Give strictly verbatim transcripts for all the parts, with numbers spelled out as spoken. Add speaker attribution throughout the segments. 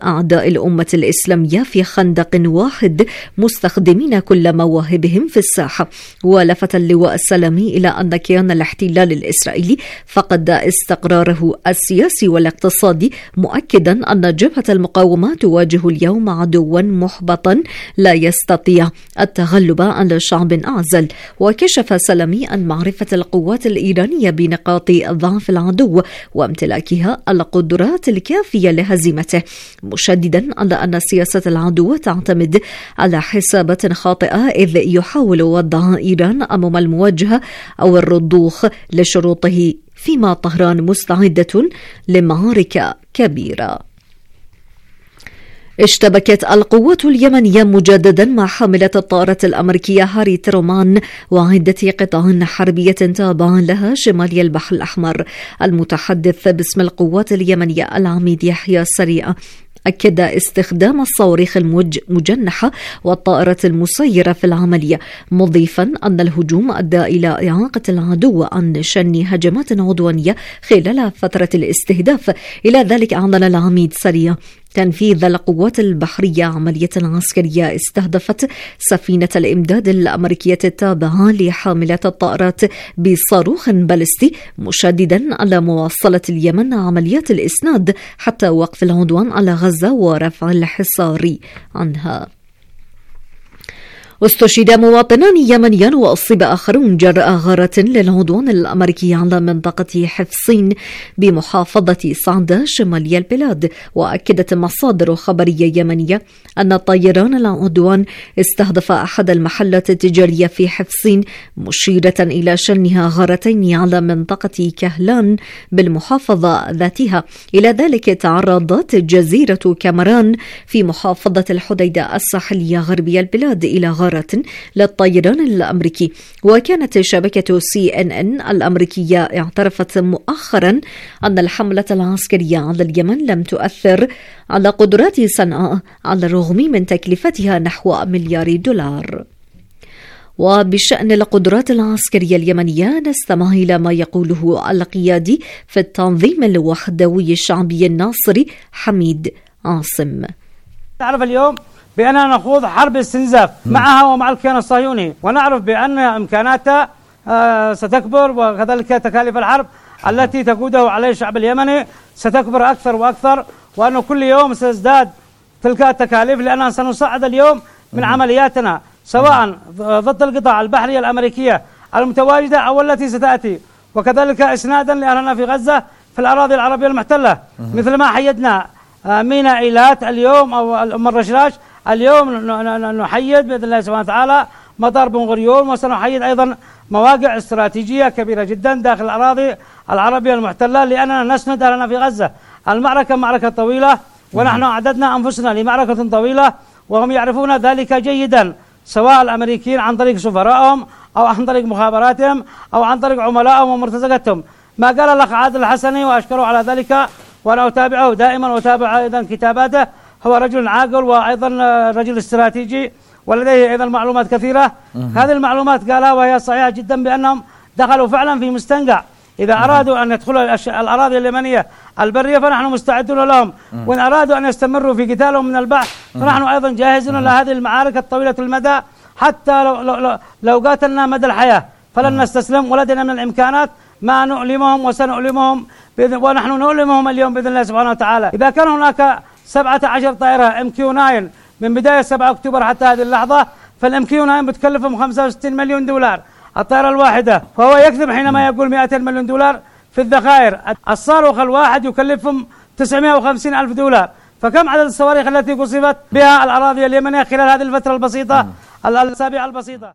Speaker 1: أعداء الأمة الإسلامية في خندق واحد مستخدمين كل مواهبهم في الساحة. ولفت اللواء السلامي إلى أن كيان الاحتلال الإسرائيلي فقد استقراره السياسي والاقتصادي، مؤكدا أن جبهة المقاومة تواجه اليوم عدوا محبطا لا يستطيع التغلب على شعب أعزل. وكشف سلامي عن معرفة القوات الإيرانية بنقاط ضعف العدو وامتلاكها القدرات الكافية لهزيمته، مشددا على أن سياسة العدو تعتمد على حسابات خاطئة، إذ يحاول وضع إيران أمام المواجهة أو الرضوخ لشروطه، فيما طهران مستعدة لمعارك كبيرة. اشتبكت القوات اليمنية مجددا مع حاملة الطائرة الأمريكية هاري ترومان وعدة قطع حربية تابعة لها شمالي البحر الأحمر. المتحدث باسم القوات اليمنية العميد يحيى السريع أكد استخدام الصواريخ المجنحة والطائرة المسيرة في العملية، مضيفا أن الهجوم أدى إلى إعاقة العدو عن شن هجمات عدوانية خلال فترة الاستهداف. إلى ذلك أعلن العميد سريع تنفيذ القوات البحرية عملية عسكرية استهدفت سفينة الإمداد الأمريكية التابعة لحاملة الطائرات بصاروخ باليستي، مشددا على مواصلة اليمن عمليات الإسناد حتى وقف العدوان على غزة ورفع الحصار عنها. واستشهد مواطنان يمنيان وأصيب آخرون جراء غارة للعدوان الأمريكي على منطقة حفصين بمحافظة صعدة شمالي البلاد. وأكدت مصادر خبرية يمنية أن طيران العدوان استهدف أحد المحلات التجارية في حفصين، مشيرة إلى شنها غارتين على منطقة كهلان بالمحافظة ذاتها. إلى ذلك تعرضت جزيرة كامران في محافظة الحديدة الساحلية غربية البلاد إلى غارة للطيران الأمريكي. وكانت شبكة سي إن إن الأمريكية اعترفت مؤخرا أن الحملة العسكرية على اليمن لم تؤثر على قدرات صنعاء على الرغم من تكلفتها نحو مليار دولار. وبشأن القدرات العسكرية اليمنية نستمع إلى ما يقوله القيادي في التنظيم الوحدوي الشعبي الناصري حميد عاصم.
Speaker 2: نعرف اليوم بأننا نخوض حرب استنزاف معها ومع الكيان الصهيوني، ونعرف بأن إمكاناتها ستكبر، وكذلك تكاليف الحرب التي تقوده عليه الشعب اليمني ستكبر أكثر وأكثر، وأنه كل يوم سيزداد تلك التكاليف، لأننا سنصعد اليوم من عملياتنا سواء ضد القطاع البحرية الأمريكية المتواجدة أو التي ستأتي، وكذلك إسنادا لأهلنا في غزة في الأراضي العربية المحتلة، مثل ما حيدنا ميناء إيلات اليوم أو أم الرشراش، اليوم نحيد بإذن الله سبحانه وتعالى مطار بن غريون، وسنحيد أيضا مواقع استراتيجية كبيرة جدا داخل الأراضي العربية المحتلة، لأننا نسند أهلنا في غزة. المعركة معركة طويلة، ونحن أعددنا أنفسنا لمعركة طويلة، وهم يعرفون ذلك جيدا، سواء الأمريكيين عن طريق سفرائهم أو عن طريق مخابراتهم أو عن طريق عملائهم ومرتزقتهم. ما قال الأخ عادل الحسني وأشكره على ذلك، وأنا أتابعه دائما وأتابع أيضا كتاباته، هو رجل عاقل وأيضا رجل استراتيجي ولديه أيضا معلومات كثيرة. هذه المعلومات قالها وهي صحيحة جدا، بأنهم دخلوا فعلا في مستنقع. إذا أرادوا أن يدخلوا الأراضي اليمنية البرية فنحن مستعدون لهم، وإن أرادوا أن يستمروا في قتالهم من البحر فنحن أيضا جاهزون لهذه المعارك الطويلة المدى، حتى لو, لو, لو, لو قاتلنا مدى الحياة فلن نستسلم، ولدينا من الإمكانات ما نؤلمهم وسنؤلمهم، ونحن نؤلمهم اليوم بإذن الله سبحانه وتعالى. إذا كان هناك سبعة عشر طائرة إم كيو تسعة من بداية سبعة أكتوبر حتى هذه اللحظة، فالإم كيو تسعة بتكلفهم خمسة وستين مليون دولار الطائرة الواحدة، فهو يكذب حينما يقول مئتين مليون دولار في الذخائر. الصاروخ الواحد يكلفهم تسعمائة وخمسين ألف دولار، فكم عدد الصواريخ التي قصفت بها الأراضي اليمنية خلال هذه الفترة البسيطة الأسابيع البسيطة؟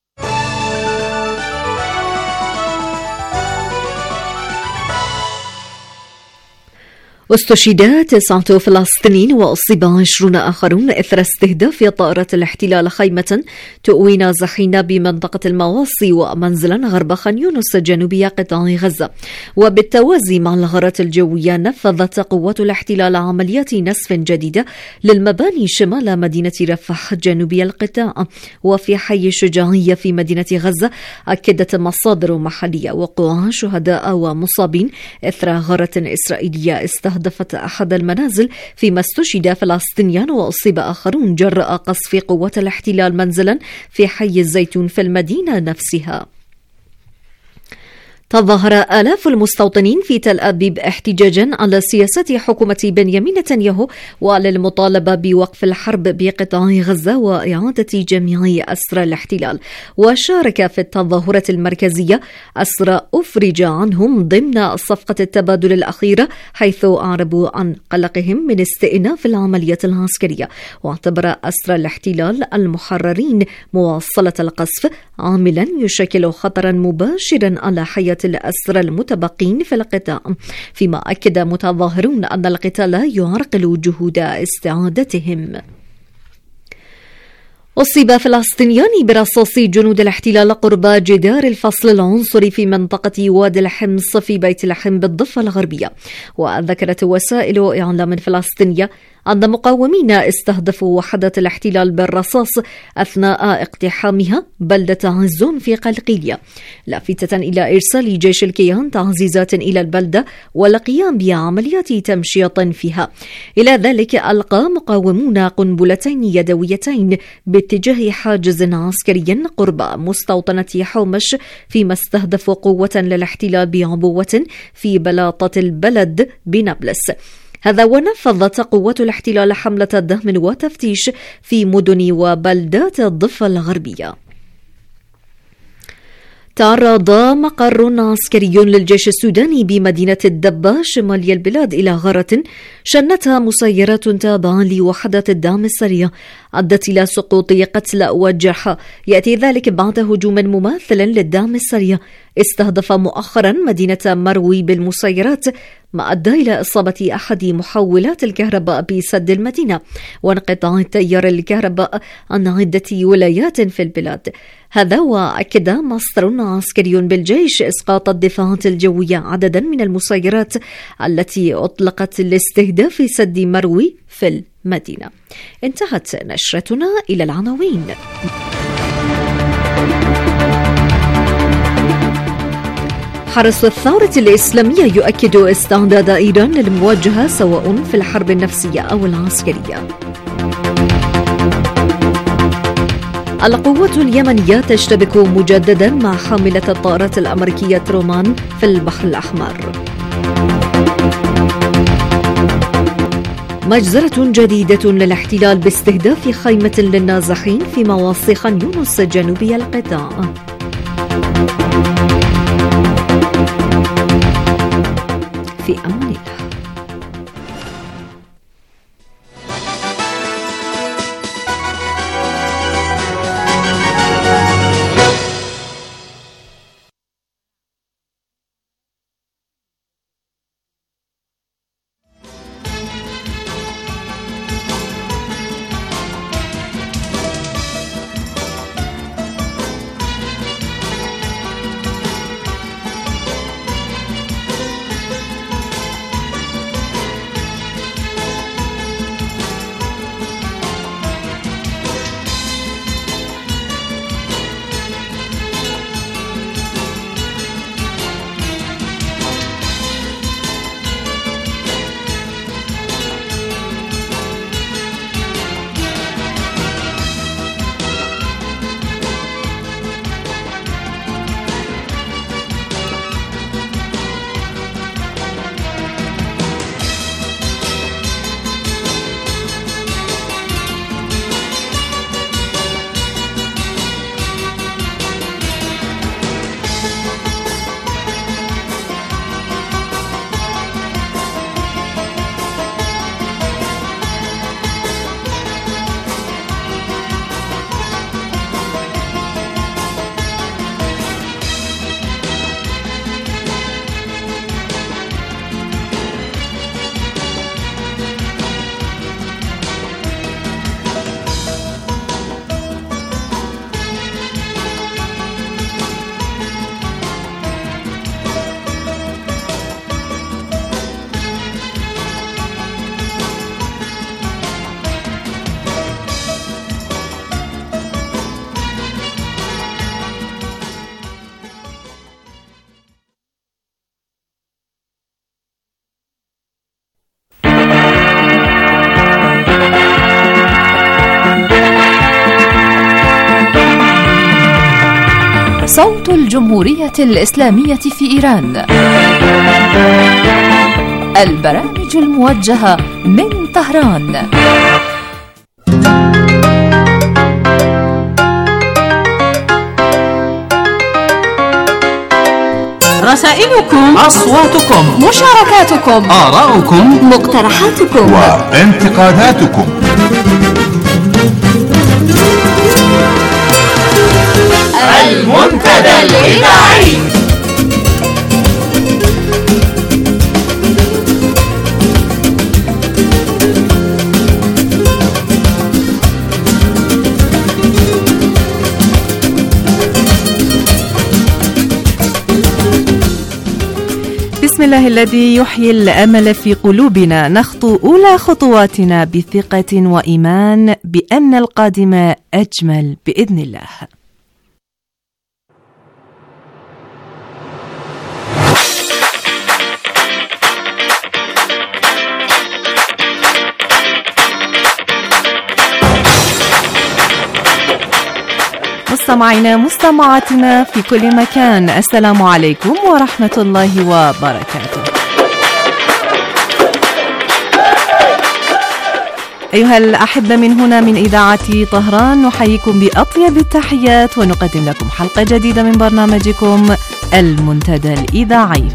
Speaker 1: استشهد تسعة فلسطينيين وأصيب عشرون آخرون إثر استهداف طائرة الاحتلال خيمة تؤوي نازحين بمنطقة المواصي ومنزلا غرب خان يونس جنوبية قطاع غزة. وبالتوازي مع الغارات الجوية نفذت قوات الاحتلال عمليات نسف جديدة للمباني شمال مدينة رفح جنوبي القطاع. وفي حي الشجاعية في مدينة غزة أكدت مصادر محلية وقوع شهداء ومصابين إثر غارة إسرائيلية استهدفت استهدفت أحد المنازل، فيما استشهد فلسطينيان وأصيب آخرون جراء قصف قوات الاحتلال منزلا في حي الزيتون في المدينة نفسها. تظاهر آلاف المستوطنين في تل أبيب احتجاجا على سياسة حكومة بنيامين نتنياهو وللمطالبة بوقف الحرب بقطاع غزة وإعادة جميع أسرى الاحتلال. وشارك في التظاهرة المركزية أسرى أفرج عنهم ضمن صفقة التبادل الأخيرة، حيث أعربوا عن قلقهم من استئناف العملية العسكرية. واعتبر أسرى الاحتلال المحررين مواصلة القصف عاملا يشكل خطرا مباشرا على حياة الأسرى المتبقين في القطاع، فيما أكد متظاهرون أن القتال يعرقل جهود استعادتهم. أصيب فلسطينيان برصاص جنود الاحتلال قرب جدار الفصل العنصري في منطقة وادي الحمص في بيت لحم بالضفة الغربية. وذكرت وسائل إعلام فلسطينية أن مقاومين استهدفوا وحدة الاحتلال بالرصاص أثناء اقتحامها بلدة عزون في قلقيلية، لافتة إلى إرسال جيش الكيان تعزيزات إلى البلدة والقيام بعمليات تمشيط فيها. إلى ذلك ألقى مقاومون قنبلتين يدويتين باتجاه حاجز عسكري قرب مستوطنة حومش، فيما استهدفوا قوة للاحتلال بعبوة في بلاطة البلد بنابلس. هذا ونفذت قوات الاحتلال حملة دهم وتفتيش في مدن وبلدات الضفة الغربية. تعرض مقر عسكري للجيش السوداني بمدينة الدبة شمالي البلاد إلى غارة شنتها مسيرات تابعة لوحدة الدعم السريع، أدت إلى سقوط قتلى وجرحى. يأتي ذلك بعد هجوم مماثل للدعم السريع استهدف مؤخرا مدينة مروي بالمسيرات، ما أدى إلى إصابة أحد محولات الكهرباء بسد المدينة وانقطاع تيار الكهرباء عن عدة ولايات في البلاد. هذا وأكد مصدر عسكري بالجيش إسقاط الدفاعات الجوية عددا من المسيرات التي أطلقت لاستهداف سد مروي في المدينة. انتهت نشرتنا إلى العناوين. حرس الثورة الإسلامية يؤكد استعداد إيران للمواجهة سواء في الحرب النفسية أو العسكرية. القوات اليمنية تشتبك مجددا مع حاملة الطائرات الأمريكية رومان في البحر الأحمر. مجزرة جديدة للاحتلال باستهداف خيمة للنازحين في مواصي خان يونس جنوبي القطاع. في أمان الله.
Speaker 3: صوت الجمهورية الإسلامية في إيران. البرامج الموجهة من طهران.
Speaker 4: رسائلكم،
Speaker 5: أصواتكم،
Speaker 3: مشاركاتكم،
Speaker 5: آراؤكم،
Speaker 3: مقترحاتكم
Speaker 5: وانتقاداتكم.
Speaker 4: المنتدى الإذاعي.
Speaker 6: بسم الله الذي يحيي الأمل في قلوبنا، نخطو أولى خطواتنا بثقة وإيمان بأن القادم أجمل بإذن الله. مستمعينا مستمعاتنا في كل مكان، السلام عليكم ورحمة الله وبركاته. أيها الأحبة، من هنا من إذاعة طهران نحييكم بأطيب التحيات ونقدم لكم حلقة جديدة من برنامجكم المنتدى الإذاعي.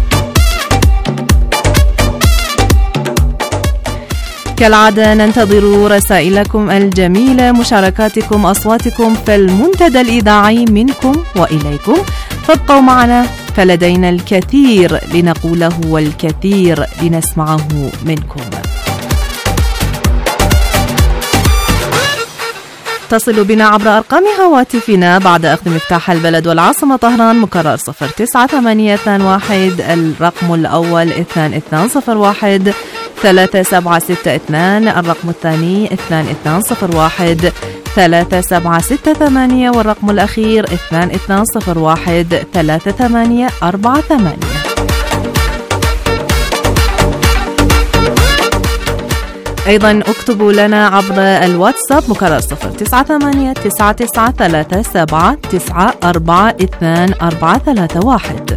Speaker 6: كالعادة ننتظر رسائلكم الجميلة، مشاركاتكم، أصواتكم في المنتدى الإذاعي منكم وإليكم، فابقوا معنا فلدينا الكثير لنقوله والكثير لنسمعه منكم. تصلوا بنا عبر أرقام هواتفنا بعد أخذ مفتاح البلد والعاصمة طهران، مكرر صفر تسعة ثمانية اثنان واحد، الرقم الأول اثنان اثنان صفر واحد ثلاثة سبعة ستة اثنان، الرقم الثاني اثنان اثنان صفر واحد ثلاثة سبعة ستة ثمانية، والرقم الأخير اثنان اثنان صفر واحد ثلاثة ثمانية أربعة ثمانية. أيضا اكتبوا لنا عبر الواتساب مكرر صفر تسعة ثمانية تسعة تسعة ثلاثة سبعة تسعة أربعة اثنان أربعة ثلاثة واحد.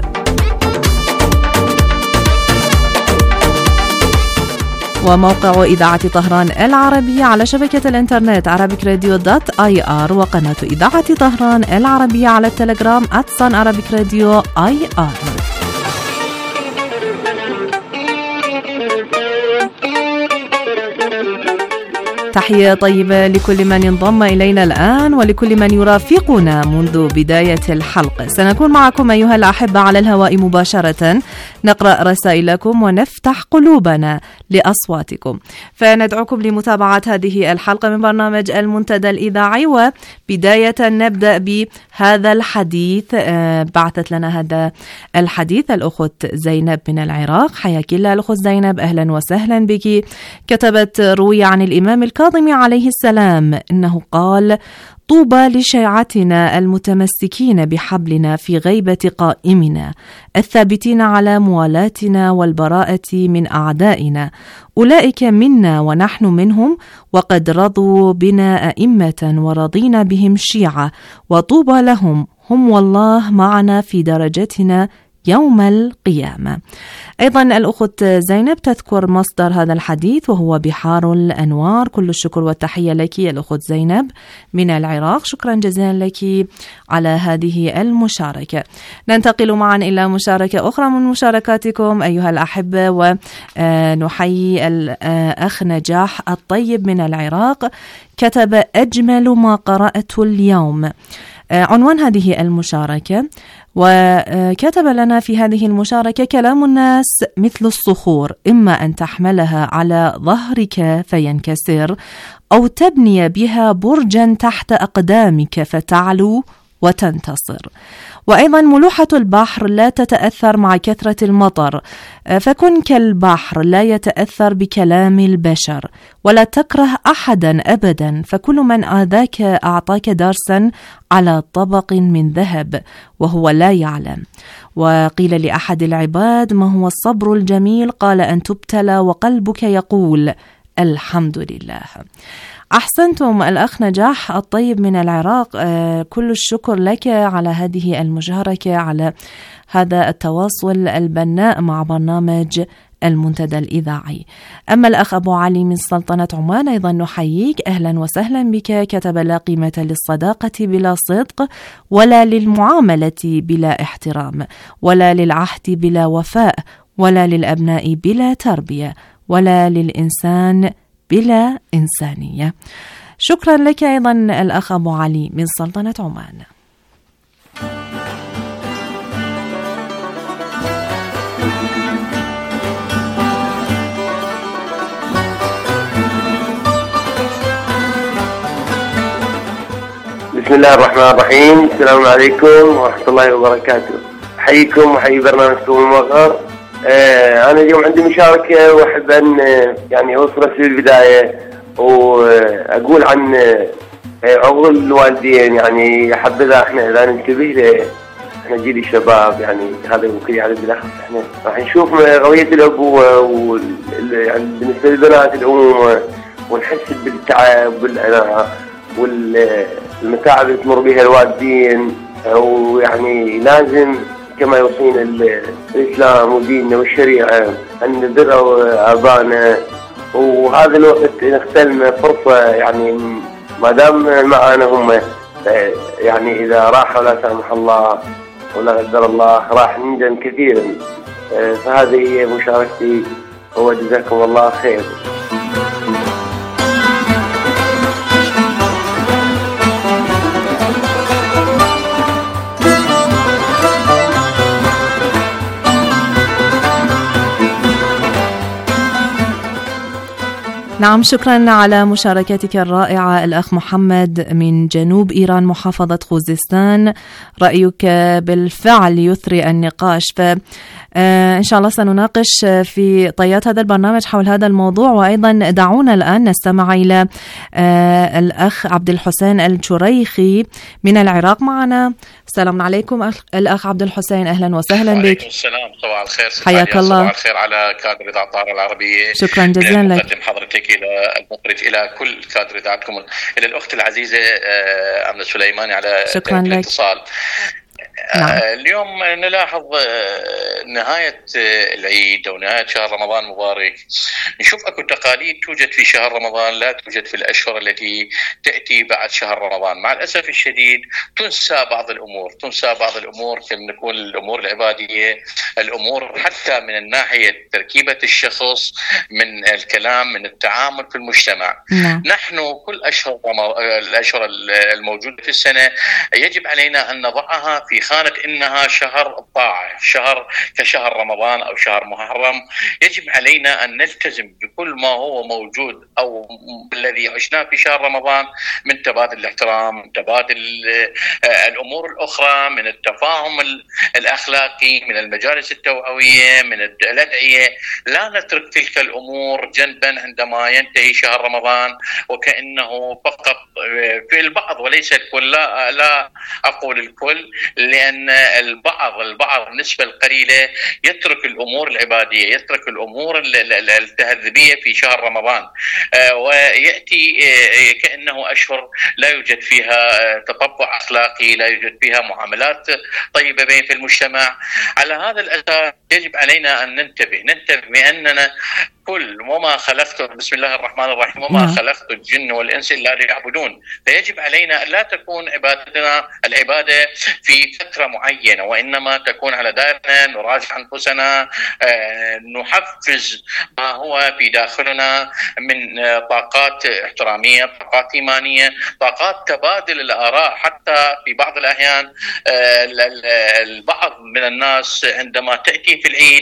Speaker 6: وموقع إذاعة طهران العربية على شبكة الإنترنت عربيك راديو دوت آي آر، وقناة إذاعة طهران العربية على التليجرام آت صن عربيك راديو آي آر. تحية طيبة لكل من ينضم إلينا الآن ولكل من يرافقنا منذ بداية الحلقة. سنكون معكم أيها الأحبة على الهواء مباشرة، نقرأ رسائلكم ونفتح قلوبنا لأصواتكم، فندعوكم لمتابعة هذه الحلقة من برنامج المنتدى الإذاعي. وبداية نبدأ بهذا الحديث. بعثت لنا هذا الحديث الأخت زينب من العراق. حياك الله الأخت زينب، أهلا وسهلا بك. كتبت: روي عن الإمام الكاظم عليه السلام إنه قال: طوبى لشيعتنا المتمسكين بحبلنا في غيبة قائمنا، الثابتين على موالاتنا والبراءة من أعدائنا، أولئك منا ونحن منهم، وقد رضوا بنا أئمة ورضينا بهم شيعة، وطوبى لهم، هم والله معنا في درجتنا يوم القيامة. أيضا الأخت زينب تذكر مصدر هذا الحديث وهو بحار الأنوار. كل الشكر والتحية لك يا الأخت زينب من العراق، شكرا جزيلا لك على هذه المشاركة. ننتقل معا إلى مشاركة أخرى من مشاركاتكم أيها الأحبة، ونحيي الأخ نجاح الطيب من العراق. كتب: أجمل ما قرأته اليوم. عنوان هذه المشاركة، وكتب لنا في هذه المشاركة: كلام الناس مثل الصخور، إما أن تحملها على ظهرك فينكسر، أو تبني بها برجا تحت أقدامك فتعلو وتنتصر. وأيضا ملوحة البحر لا تتأثر مع كثرة المطر، فكن كالبحر لا يتأثر بكلام البشر، ولا تكره أحدا أبدا، فكل من آذاك أعطاك درسا على طبق من ذهب وهو لا يعلم. وقيل لأحد العباد: ما هو الصبر الجميل؟ قال: أن تبتلى وقلبك يقول الحمد لله. أحسنتم. الأخ نجاح الطيب من العراق، كل الشكر لك على هذه المشاركة، على هذا التواصل البناء مع برنامج المنتدى الإذاعي. أما الأخ أبو علي من سلطنة عمان أيضا نحييك، أهلا وسهلا بك. كتب: لا قيمة للصداقة بلا صدق، ولا للمعاملة بلا احترام، ولا للعهد بلا وفاء، ولا للأبناء بلا تربية، ولا للإنسان بلا إنسانية. شكرا لك أيضا الأخ أبو علي من سلطنة عمان.
Speaker 7: بسم الله الرحمن الرحيم. السلام عليكم ورحمة الله وبركاته. أحييكم وحيي برنامجكم الموقر. آه أنا اليوم عندي مشاركة وأحب أن يعني أوصل في البداية وأقول عن عقول الوالدين. يعني حبذا إحنا إذا ننتبه له، إحنا جيل الشباب، يعني هذا ممكن يعني بالأخص إحنا راح نشوف قضية الأبوة وال يعني بالنسبة للبنات الأمومة، ونحس بالتعب والعناء والمتاعب اللي تمر بها الوالدين. ويعني لازم كما يوصينا الإسلام وديننا والشريعة أن نبر آبائنا، وهذا الوقت نختلنا فرصة، يعني ما دام معنا هم، يعني إذا راحوا لا سامح الله ولا قدر الله راح نندم كثيرا. فهذه هي مشاركتي، وجزاكم الله خير.
Speaker 6: نعم، شكرا على مشاركتك الرائعة الأخ محمد من جنوب إيران محافظة خوزستان. رأيك بالفعل يثري النقاش، فإن شاء الله سنناقش في طيات هذا البرنامج حول هذا الموضوع. وأيضا دعونا الآن نستمع إلى الأخ عبد الحسين الشريخي من العراق معنا. السلام عليكم الأخ عبد الحسين، أهلا وسهلا بك.
Speaker 8: وعليكم السلام، صباح الخير.
Speaker 6: حياك الله.
Speaker 8: صباح الخير على كادر إذاعة الطائرة العربية.
Speaker 6: شكرا جزيلا لك.
Speaker 8: مقدم حضرتك إلى المخرج، إلى كل كادر إذاعتكم، إلى الأخت العزيزة أمنة سليماني على الاتصال. نعم. اليوم نلاحظ نهاية العيد أو نهاية شهر رمضان المبارك، نشوف أكو تقاليد توجد في شهر رمضان لا توجد في الأشهر التي تأتي بعد شهر رمضان. مع الأسف الشديد تنسى بعض الأمور، تنسى بعض الأمور كم نكون الأمور العبادية، الأمور حتى من الناحية تركيبة الشخص، من الكلام، من التعامل في المجتمع. نعم. نحن كل أشهر الأشهر الموجودة في السنة يجب علينا أن نضعها في خانة إنها شهر الطاعة، شهر كشهر رمضان أو شهر محرم. يجب علينا أن نلتزم بكل ما هو موجود أو الذي عشناه في شهر رمضان من تبادل الاحترام، من تبادل الأمور الأخرى، من التفاهم الأخلاقي، من المجالس التوعوية، من الأدعية. لا نترك تلك الأمور جنبا عندما ينتهي شهر رمضان وكأنه فقط في البعض وليس الكل. لا, لا أقول الكل، لأن البعض البعض النسبة القليلة يترك الأمور العبادية، يترك الأمور التهذيبية في شهر رمضان، ويأتي كأنه أشهر لا يوجد فيها تطبع أخلاقي، لا يوجد فيها معاملات طيبة بين في المجتمع. على هذا الأساس يجب علينا أن ننتبه ننتبه بأننا كل وما خلقت بسم الله الرحمن الرحيم وما خلقت الجن والإنس إلا ليعبدون. فيجب علينا أن لا تكون عبادتنا العبادة في فترة معينة، وإنما تكون على دائرنا نراجع أنفسنا، نحفز ما هو في داخلنا من طاقات احترامية، طاقات إيمانية، طاقات تبادل الآراء. حتى في بعض الأحيان البعض من الناس عندما تأتي في العيد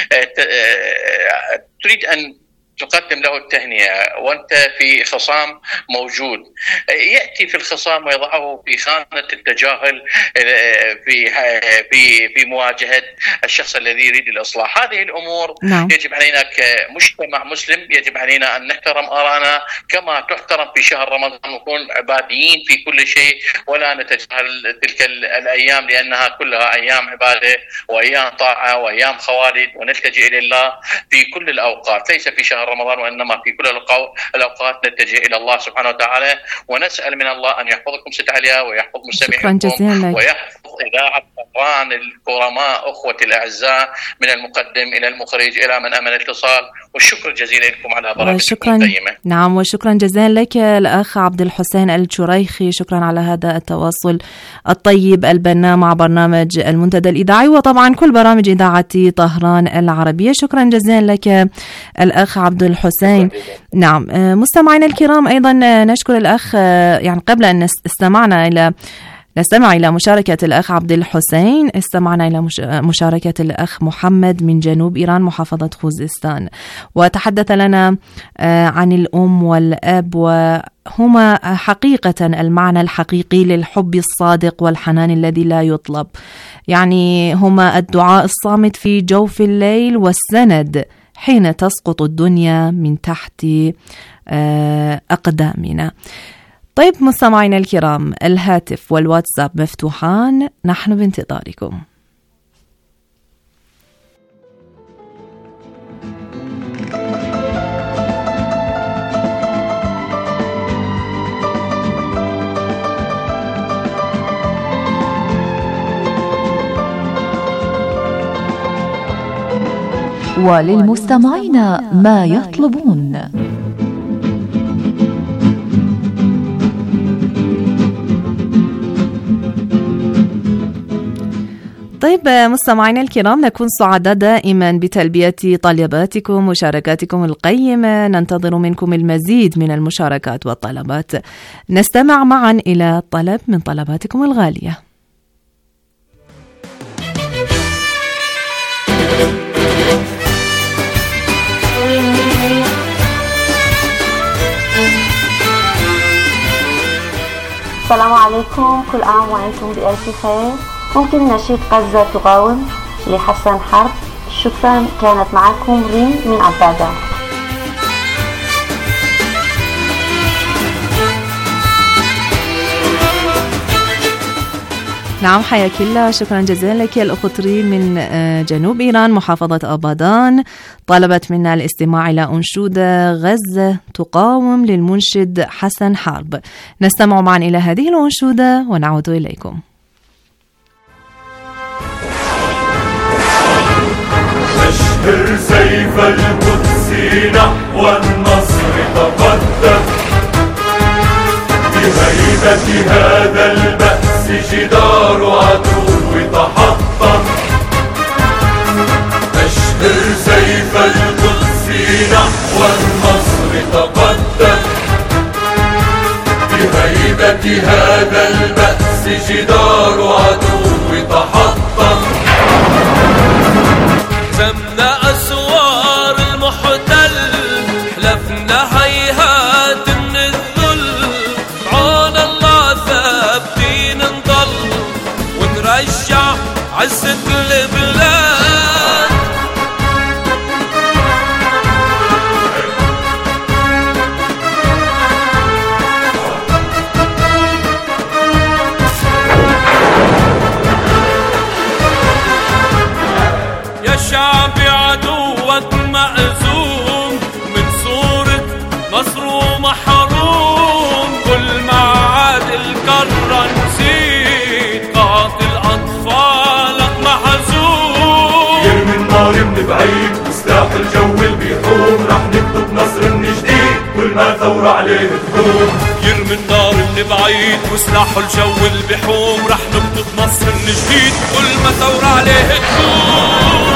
Speaker 8: تريد أن تقدم له التهنئة وأنت في خصام موجود، يأتي في الخصام ويضعه في خانة التجاهل في في في مواجهة الشخص الذي يريد الإصلاح. هذه الأمور نعم. يجب علينا كمجتمع مسلم يجب علينا أن نحترم آراءنا كما تحترم في شهر رمضان، ونكون عباديين في كل شيء ولا نتجاهل تلك الأيام، لأنها كلها أيام عبادة وأيام طاعة وأيام خوالد، ونلتجئ إلى الله في كل الأوقات، ليس في شهر شهر رمضان، وإنما في كل الأوقات نتجه إلى الله سبحانه وتعالى ونسأل من الله أن يحفظكم ست عليا ويحفظ مستمعيكم ويحفظ إذاعة طهران الكرماء أخوتي الأعزاء من المقدم إلى المخرج إلى من أمن الاتصال، والشكر الجزيل لكم على برامجكم القيمة.
Speaker 6: نعم، وشكرا جزيلا لك الأخ عبد الحسين الشريخي، شكرا على هذا التواصل الطيب البناء مع برنامج المنتدى الإذاعي وطبعا كل برامج إذاعة طهران العربية. شكرا جزيلا لك الأخ عبد الحسين. نعم مستمعينا الكرام، أيضا نشكر الأخ، يعني قبل أن استمعنا إلى نستمع إلى مشاركة الأخ عبد الحسين، استمعنا إلى مشاركة الأخ محمد من جنوب إيران محافظة خوزستان، وتحدث لنا عن الأم والأب، وهما حقيقة المعنى الحقيقي للحب الصادق والحنان الذي لا يطلب، يعني هما الدعاء الصامت في جوف الليل والسند حين تسقط الدنيا من تحت أقدامنا. طيب مستمعينا الكرام، الهاتف والواتساب مفتوحان، نحن بانتظاركم.
Speaker 3: وللمستمعين ما يطلبون.
Speaker 6: طيب مستمعينا الكرام، نكون سعداء دائما بتلبية طلباتكم ومشاركاتكم القيمة، ننتظر منكم المزيد من المشاركات والطلبات. نستمع معا إلى طلب من طلباتكم الغالية.
Speaker 9: السلام عليكم، كل عام وأنتم بألف خير. ممكن نشيد غزة تقاوم لحسن حرب. شكرا، كانت معكم ريم من عبادة.
Speaker 6: نعم حياك الله، شكرا جزيلا لك الأخت ريم من جنوب إيران محافظة أبادان، طلبت منا الاستماع إلى أنشودة غزة تقاوم للمنشد حسن حرب. نستمع معا إلى هذه الأنشودة ونعود إليكم.
Speaker 10: أشهر سيف القدس نحو النصر تقدم، بهيبة هذا البأس جدار عدو تحطم. أشهر سيف القدس نحو النصر تقدم، بهيبة هذا البأس جدار عدو تحطم.
Speaker 11: زمنا أسوار المحتل، حلفنا هيهات من الذل، عون الله ثابتين نضل ونرجع عزة البلاد. يا شعبي عدوك مأزوم من صورة نصر ومحروم، كل ما عاد الكرة نسيت قاتل أطفالك محزون.
Speaker 10: يرمي النار من بعيد وسلاح الجو اللي بيحوم، رح نكتب نصر من جديد كل ما ثورة عليه تقوم.
Speaker 11: يرمي النار من بعيد وسلاح الجو اللي بيحوم، رح نكتب نصر من جديد كل ما ثورة عليه تقوم.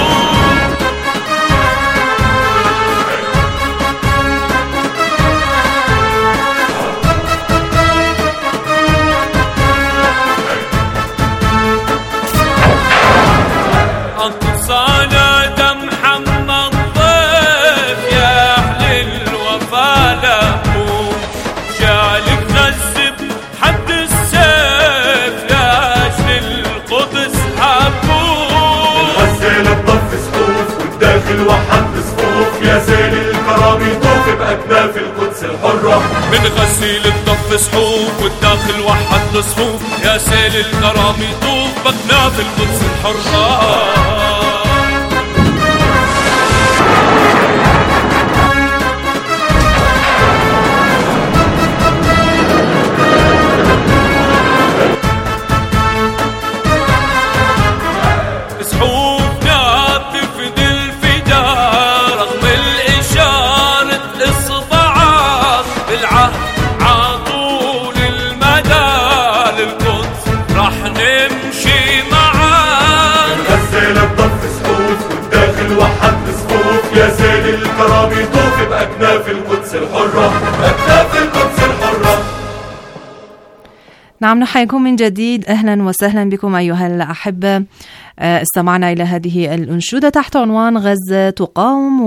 Speaker 10: وحد صفوف يا سيل الكرام يطوف بأكناف القدس الحرة.
Speaker 11: من غسيل الضف صحوف والداخل وحد صفوف، يا سيل الكرام يطوف بأكناف القدس الحرة.
Speaker 10: حرة أكتاف القدس الحرة.
Speaker 6: نعم، نحييكم من جديد. أهلا وسهلا بكم أيها الأحبة. استمعنا إلى هذه الأنشودة تحت عنوان غزة تقاوم،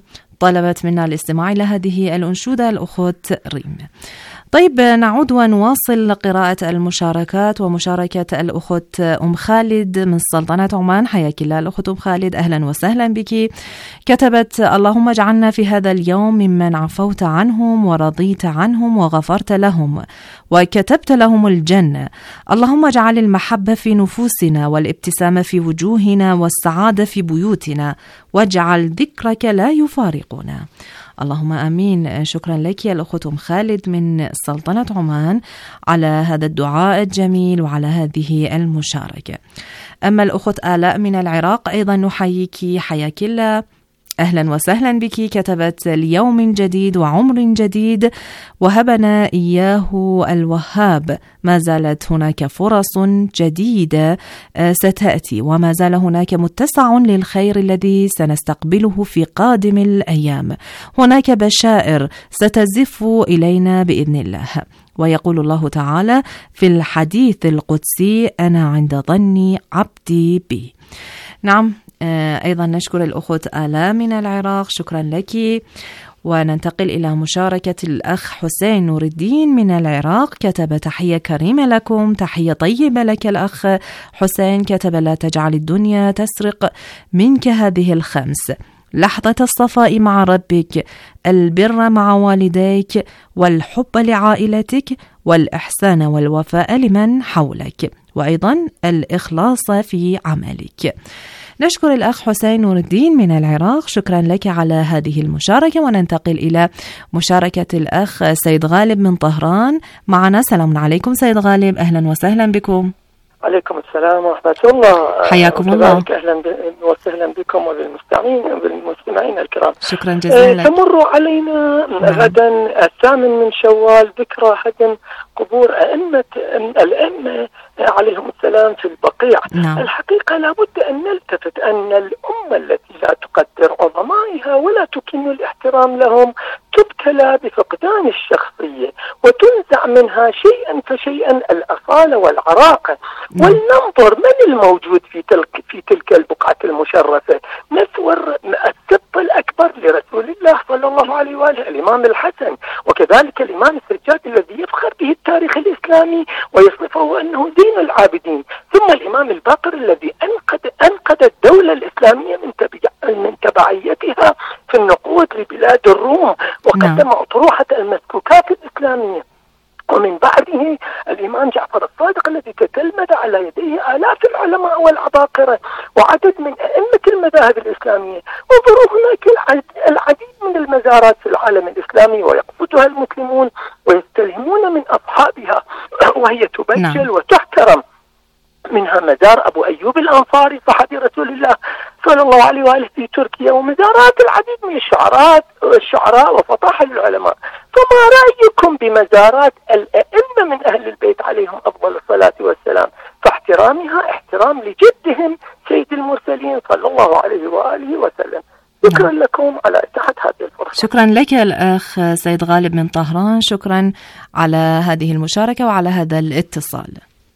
Speaker 6: وطلبت منا الاستماع إلى هذه الأنشودة الأخت ريم. طيب، نعود ونواصل قراءة المشاركات ومشاركة الأخت أم خالد من سلطنة عمان. حياك الله الأخت أم خالد، أهلا وسهلا بك. كتبت: اللهم اجعلنا في هذا اليوم ممن عفوت عنهم ورضيت عنهم وغفرت لهم وكتبت لهم الجنة. اللهم اجعل المحبة في نفوسنا والابتسامة في وجوهنا والسعادة في بيوتنا، واجعل ذكرك لا يفارقنا. اللهم آمين. شكرا لك يا الأخت أم خالد من سلطنة عمان على هذا الدعاء الجميل وعلى هذه المشاركة. أما الأخت آلاء من العراق، أيضا نحييك، حياك الله، أهلا وسهلا بك. كتبت: ليوم جديد وعمر جديد وهبنا إياه الوهاب، ما زالت هناك فرص جديدة ستأتي، وما زال هناك متسع للخير الذي سنستقبله في قادم الأيام. هناك بشائر ستزف إلينا بإذن الله. ويقول الله تعالى في الحديث القدسي: أنا عند ظن عبدي بي. نعم، أيضا نشكر الأخت آلاء من العراق، شكرا لك. وننتقل إلى مشاركة الأخ حسين نور الدين من العراق. كتب: تحية كريمة لكم، تحية طيبة لك الأخ حسين. كتب: لا تجعل الدنيا تسرق منك هذه الخمس: لحظة الصفاء مع ربك، البر مع والديك، والحب لعائلتك، والإحسان والوفاء لمن حولك، وأيضا الإخلاص في عملك. نشكر الأخ حسين نور الدين من العراق، شكرا لك على هذه المشاركة. وننتقل إلى مشاركة الأخ سيد غالب من طهران معنا. سلام عليكم سيد غالب، أهلا وسهلا بكم.
Speaker 12: عليكم السلام ورحمة الله.
Speaker 6: حياكم الله.
Speaker 12: أهلا وسهلا بكم وبالمستمعين وبالمستمعين الكرام.
Speaker 6: شكرا جزيلا لك.
Speaker 12: تمر علينا غدا الثامن من شوال ذكرى هدم قبور أئمة الأئمة عليهم السلام في البقيع.
Speaker 6: نعم.
Speaker 12: الحقيقة لابد أن نلتفت أن الأمة التي لا تقدر عظمائها ولا تكن الاحترام لهم تبتلى بفقدان الشخصية وتنزع منها شيئا فشيئا الأصالة والعراقة. نعم. ولننظر من الموجود في تلك في تلك البقعة المشرفة. نذكر السبط الأكبر لرسول الله صلى الله عليه وآله الإمام الحسن، وكذلك الإمام السجاد الذي يفخر به التاريخ الإسلامي ويصفه أنه زين العابدين، ثم الإمام الباقر الذي أنقذ أنقذ الدولة الإسلامية من من تبعيتها في النقود لبلاد الروم وقدم أطروحة المسكوكات الإسلامية. ومن بعده الإمام جعفر الصادق الذي تتلمذ على يديه آلاف العلماء والعباقرة وعدد من أئمة المذاهب الإسلامية. انظروا، هناك العديد من المزارات في العالم الإسلامي ويقصدها المسلمون ويستلهمون من أصحابها وهي تبجل. نعم. وتحترم. منها مزار أبو أيوب الأنصاري صحابي رسول الله صلى الله عليه وآله في تركيا، ومزارات العديد من الشعراء الشعراء وفطاحل العلماء. فما رأيكم بمزارات الأئمة من أهل البيت عليهم أفضل الصلاة والسلام؟ فاحترامها احترام لجدهم سيد المرسلين صلى الله عليه وآله وسلم. شكرا لكم على إتاحة هذه الفرصة.
Speaker 6: شكرا لك الأخ سيد غالب من طهران، شكرا على هذه المشاركة وعلى هذا الاتصال.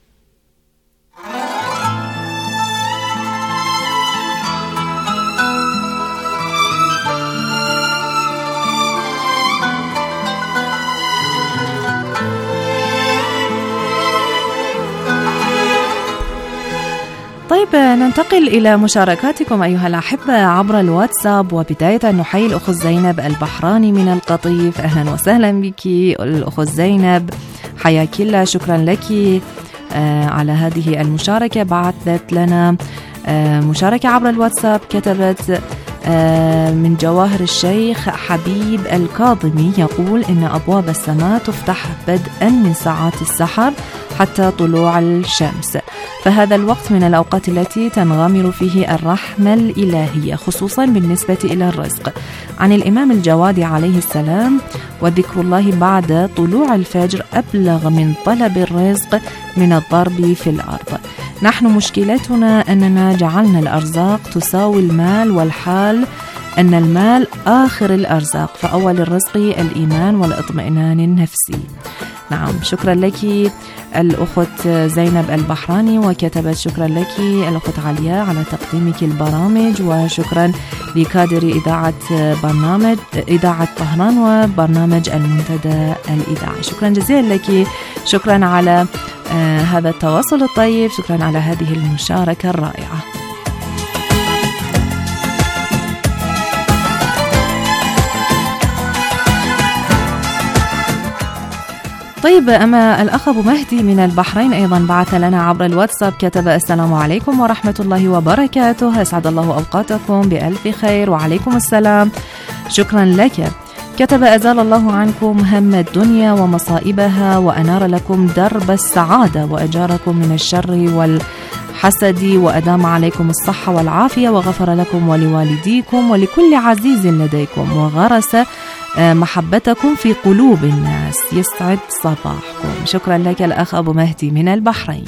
Speaker 6: طيب، ننتقل إلى مشاركاتكم أيها الأحبة عبر الواتساب. وبداية نحيي الأخت زينب البحراني من القطيف، أهلا وسهلا بك الأخت زينب، حياك الله، شكرا لك آه على هذه المشاركة. بعثت لنا آه مشاركة عبر الواتساب، كتبت آه من جواهر الشيخ حبيب الكاظمي، يقول إن أبواب السماء تفتح بدءا من ساعات السحر حتى طلوع الشمس، فهذا الوقت من الأوقات التي تنغمر فيه الرحمة الإلهية خصوصا بالنسبة إلى الرزق. عن الإمام الجوادي عليه السلام: وذكر الله بعد طلوع الفجر أبلغ من طلب الرزق من الضرب في الأرض. نحن مشكلتنا أننا جعلنا الأرزاق تساوي المال والحال أن المال آخر الأرزاق، فأول الرزق الإيمان والاطمئنان النفسي. نعم، شكرا لك الأخت زينب البحراني، وكتبت شكرا لك الأخت علياء على تقديمك البرامج، وشكرا لكادر إذاعة برنامج إذاعة طهران وبرنامج المنتدى الإذاعي. شكرا جزيلا لك، شكرا على آه هذا التواصل الطيب، شكرا على هذه المشاركة الرائعة. طيب، أما الأخ أبو مهدي من البحرين أيضا بعث لنا عبر الواتساب، كتب السلام عليكم ورحمة الله وبركاته، أسعد الله أوقاتكم بألف خير. وعليكم السلام، شكرا لك. كتب أزال الله عنكم هم الدنيا ومصائبها وأنار لكم درب السعادة وأجاركم من الشر والحسد وأدام عليكم الصحة والعافية وغفر لكم ولوالديكم ولكل عزيز لديكم وغرس محبتكم في قلوب الناس، يسعد صباحكم. شكرا لك الأخ أبو مهدي من البحرين.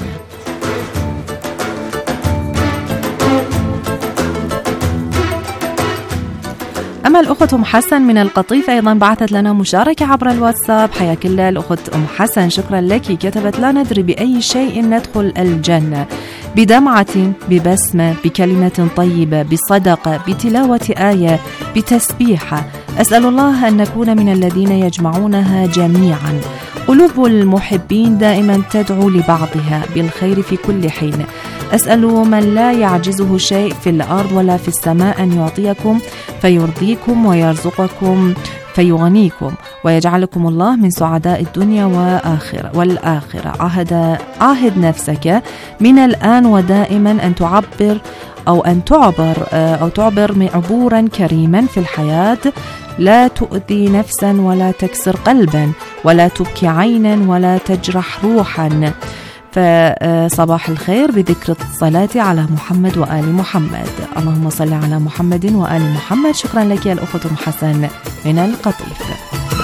Speaker 6: أما الأخت أم حسن من القطيف أيضا بعثت لنا مشاركة عبر الواتساب، حياك الله الأخت أم حسن، شكرا لك. كتبت: لا ندري بأي شيء ندخل الجنة، بدمعة، ببسمة، بكلمة طيبة، بصدقة، بتلاوة آية، بتسبيحة. أسأل الله أن نكون من الذين يجمعونها جميعا. قلوب المحبين دائما تدعو لبعضها بالخير في كل حين. أسأل من لا يعجزه شيء في الأرض ولا في السماء أن يعطيكم فيرضيكم ويرزقكم فيغنيكم ويجعلكم الله من سعداء الدنيا وآخرة والآخرة. عهد, عهد نفسك من الآن ودائما أن تعبر أو أن تعبر أو تعبر عبورا كريما في الحياة، لا تؤذي نفسا ولا تكسر قلبا ولا تبكي عينا ولا تجرح روحا. فصباح الخير بذكر الصلاة على محمد وآل محمد. اللهم صل على محمد وآل محمد. شكرا لك يا الأخت أم حسن من القطيف.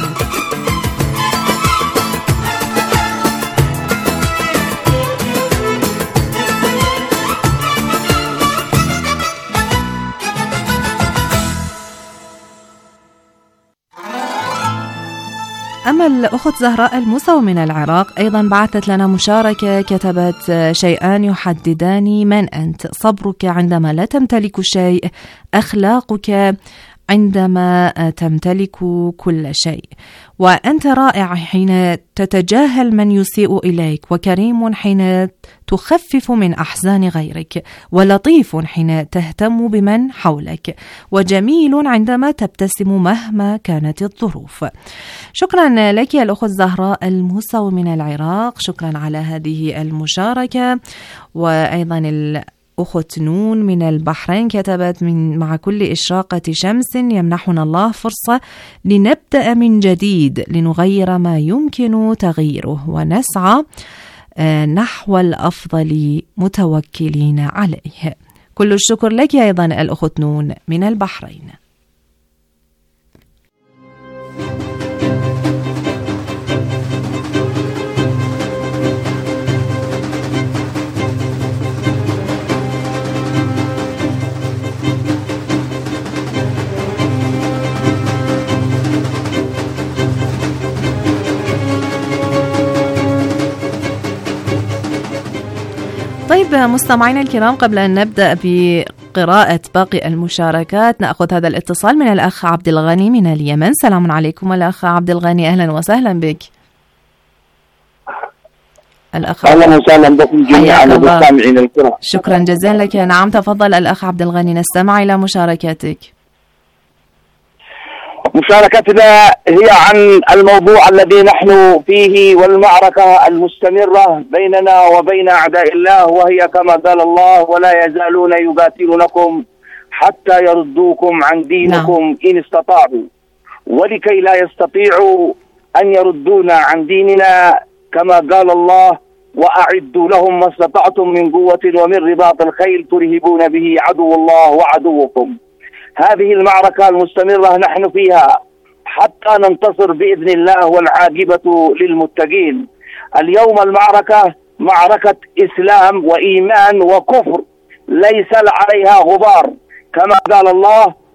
Speaker 6: أما الأخت زهراء الموسوي من العراق أيضا بعثت لنا مشاركة، كتبت: شيئان يحددان من أنت، صبرك عندما لا تمتلك شيء، أخلاقك عندما تمتلك كل شيء. وأنت رائع حين تتجاهل من يسيء إليك، وكريم حين تخفف من أحزان غيرك، ولطيف حين تهتم بمن حولك، وجميل عندما تبتسم مهما كانت الظروف. شكرا لك يا الأخت زهراء الموسوي من العراق، شكرا على هذه المشاركة. وأيضا أخت نون من البحرين كتبت: من مع كل إشراقة شمس يمنحنا الله فرصة لنبدأ من جديد، لنغير ما يمكن تغييره ونسعى نحو الأفضل متوكلين عليه. كل الشكر لك أيضا الأخت نون من البحرين. طيب مستمعينا الكرام، قبل أن نبدأ بقراءة باقي المشاركات نأخذ هذا الاتصال من الأخ عبد الغني من اليمن. سلام عليكم الأخ عبد الغني، أهلا وسهلا بك. الأخ
Speaker 13: أهلا وسهلا بكم جميعا المستمعين الكرام.
Speaker 6: شكرا جزيلا لك. نعم تفضل الأخ عبد الغني، نستمع إلى مشاركاتك.
Speaker 13: مشاركتنا هي عن الموضوع الذي نحن فيه والمعركة المستمرة بيننا وبين أعداء الله، وهي كما قال الله: ولا يزالون يقاتلونكم حتى يردوكم عن دينكم نعم. إن استطاعوا، ولكي لا يستطيعوا أن يردونا عن ديننا كما قال الله: وأعدوا لهم ما استطعتم من قوة ومن رباط الخيل ترهبون به عدو الله وعدوكم. هذه المعركة المستمرة نحن فيها حتى ننتصر بإذن الله، والعاقبة للمتقين. اليوم المعركة معركة إسلام وإيمان وكفر ليس عليها غبار، كما قال الله: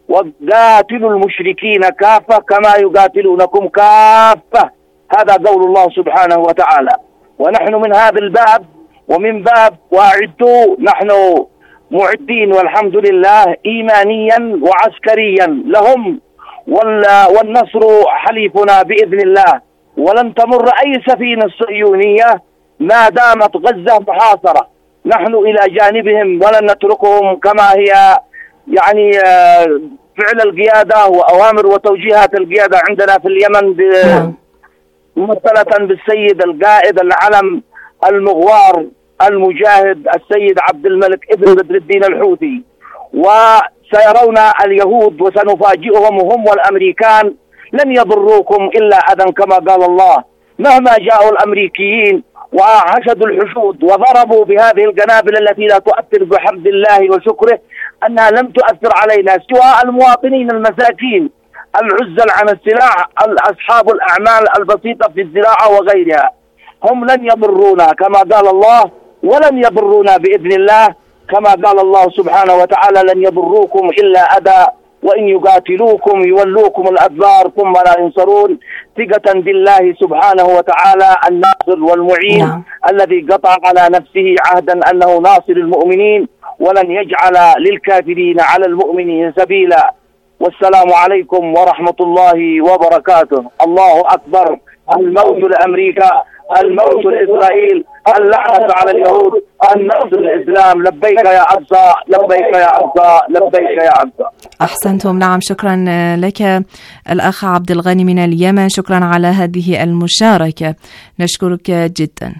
Speaker 13: وقاتلوا المشركين كافة كما يقاتلونكم كافة. هذا قول الله سبحانه وتعالى. ونحن من هذا الباب ومن باب وأعدوا، نحن معدين والحمد لله إيمانيا وعسكريا لهم، والنصر حليفنا بإذن الله. ولن تمر أي سفينة صهيونية ما دامت غزة محاصرة، نحن إلى جانبهم ولن نتركهم، كما هي يعني فعل القيادة وأوامر وتوجيهات القيادة عندنا في اليمن ممثلة بالسيد القائد العلم المغوار المجاهد السيد عبد الملك ابن بدر الدين الحوثي. وسيرون اليهود وسنفاجئهم هم والأمريكان لن يضروكم إلا أذى كما قال الله. مهما جاءوا الأمريكيين وحشدوا الحشود وضربوا بهذه القنابل التي لا تؤثر بحمد الله وشكره أنها لم تؤثر علينا سوى المواطنين المساكين العزل عن السلاح، أصحاب الأعمال البسيطة في الزراعة وغيرها، هم لن يضرونا كما قال الله، ولن يضرونا بإذن الله كما قال الله سبحانه وتعالى لن يضروكم إلا أذى وإن يقاتلوكم يولوكم الأدبار ثم لا ينصرون، ثقة بالله سبحانه وتعالى الناصر والمعين نعم. الذي قطع على نفسه عهدا أنه ناصر المؤمنين ولن يجعل للكافرين على المؤمنين سبيلا. والسلام عليكم ورحمة الله وبركاته. الله أكبر. الموت لأمريكا، الموت لإسرائيل، اللعنة على اليهود، النصر للإسلام. لبيك يا أقصى، لبيك يا أقصى، لبيك يا أقصى.
Speaker 6: أحسنتم. نعم، شكرا لك الأخ عبد الغني من اليمن، شكرا على هذه المشاركة، نشكرك جدا.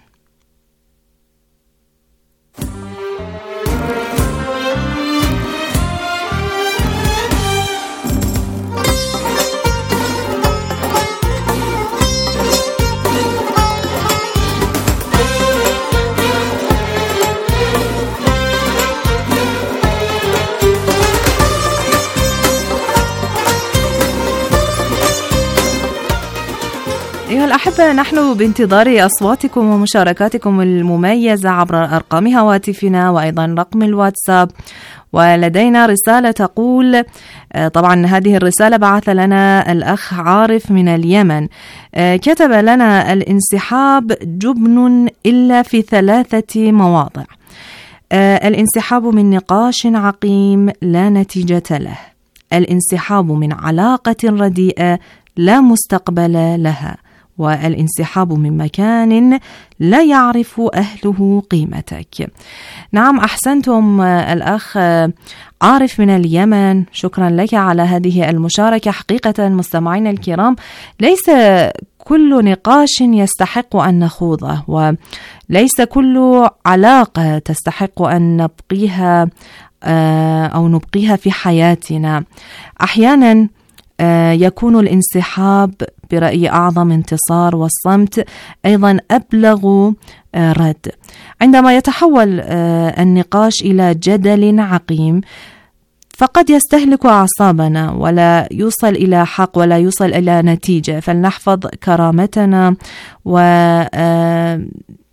Speaker 6: أيها الأحبة، نحن بانتظار أصواتكم ومشاركاتكم المميزة عبر أرقام هواتفنا وأيضا رقم الواتساب. ولدينا رسالة تقول، طبعا هذه الرسالة بعث لنا الأخ عارف من اليمن، كتب لنا: الانسحاب جبن إلا في ثلاثة مواضع. الانسحاب من نقاش عقيم لا نتيجة له، الانسحاب من علاقة رديئة لا مستقبل لها، والانسحاب من مكان لا يعرف أهله قيمتك. نعم، أحسنتم الأخ عارف من اليمن، شكرا لك على هذه المشاركة. حقيقة مستمعينا الكرام، ليس كل نقاش يستحق أن نخوضه، وليس كل علاقة تستحق أن نبقيها أو نبقيها في حياتنا. أحيانا يكون الانسحاب برأي أعظم انتصار، والصمت أيضا أبلغ رد. عندما يتحول النقاش إلى جدل عقيم فقد يستهلك أعصابنا ولا يوصل إلى حق ولا يوصل إلى نتيجة، فلنحفظ كرامتنا ونذهب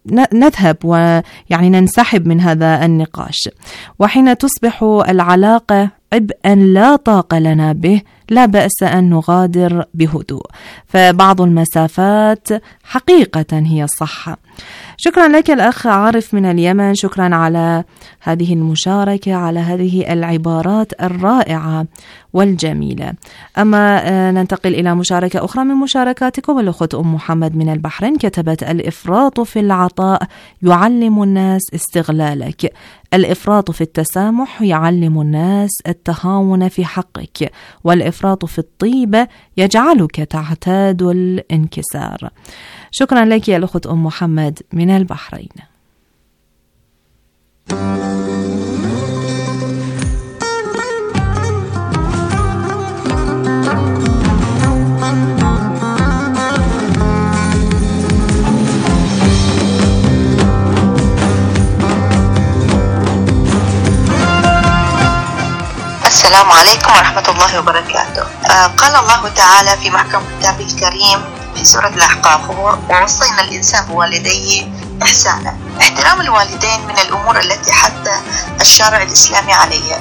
Speaker 6: ويعني ننسحب من هذا النقاش. وحين تصبح العلاقة عبئا لا طاقة لنا به، لا بأس أن نغادر بهدوء، فبعض المسافات حقيقة هي الصح. شكرا لك الأخ عارف من اليمن، شكرا على هذه المشاركة، على هذه العبارات الرائعة والجميلة. أما ننتقل إلى مشاركة أخرى من مشاركاتكم. الأخت أم محمد من البحرين كتبت: الإفراط في العطاء يعلم الناس استغلالك، الإفراط في التسامح يعلم الناس التهاون في حقك، والإفراط في الطيبة يجعلك تعتاد الانكسار. شكرا لك يا الأخت أم محمد من البحرين.
Speaker 14: السلام عليكم ورحمة الله وبركاته. آه قال الله تعالى في محكم كتابه الكريم في سورة الأحقاف: ووصينا الإنسان بوالديه إحسانا. احترام الوالدين من الأمور التي حث الشرع الإسلامي عليها،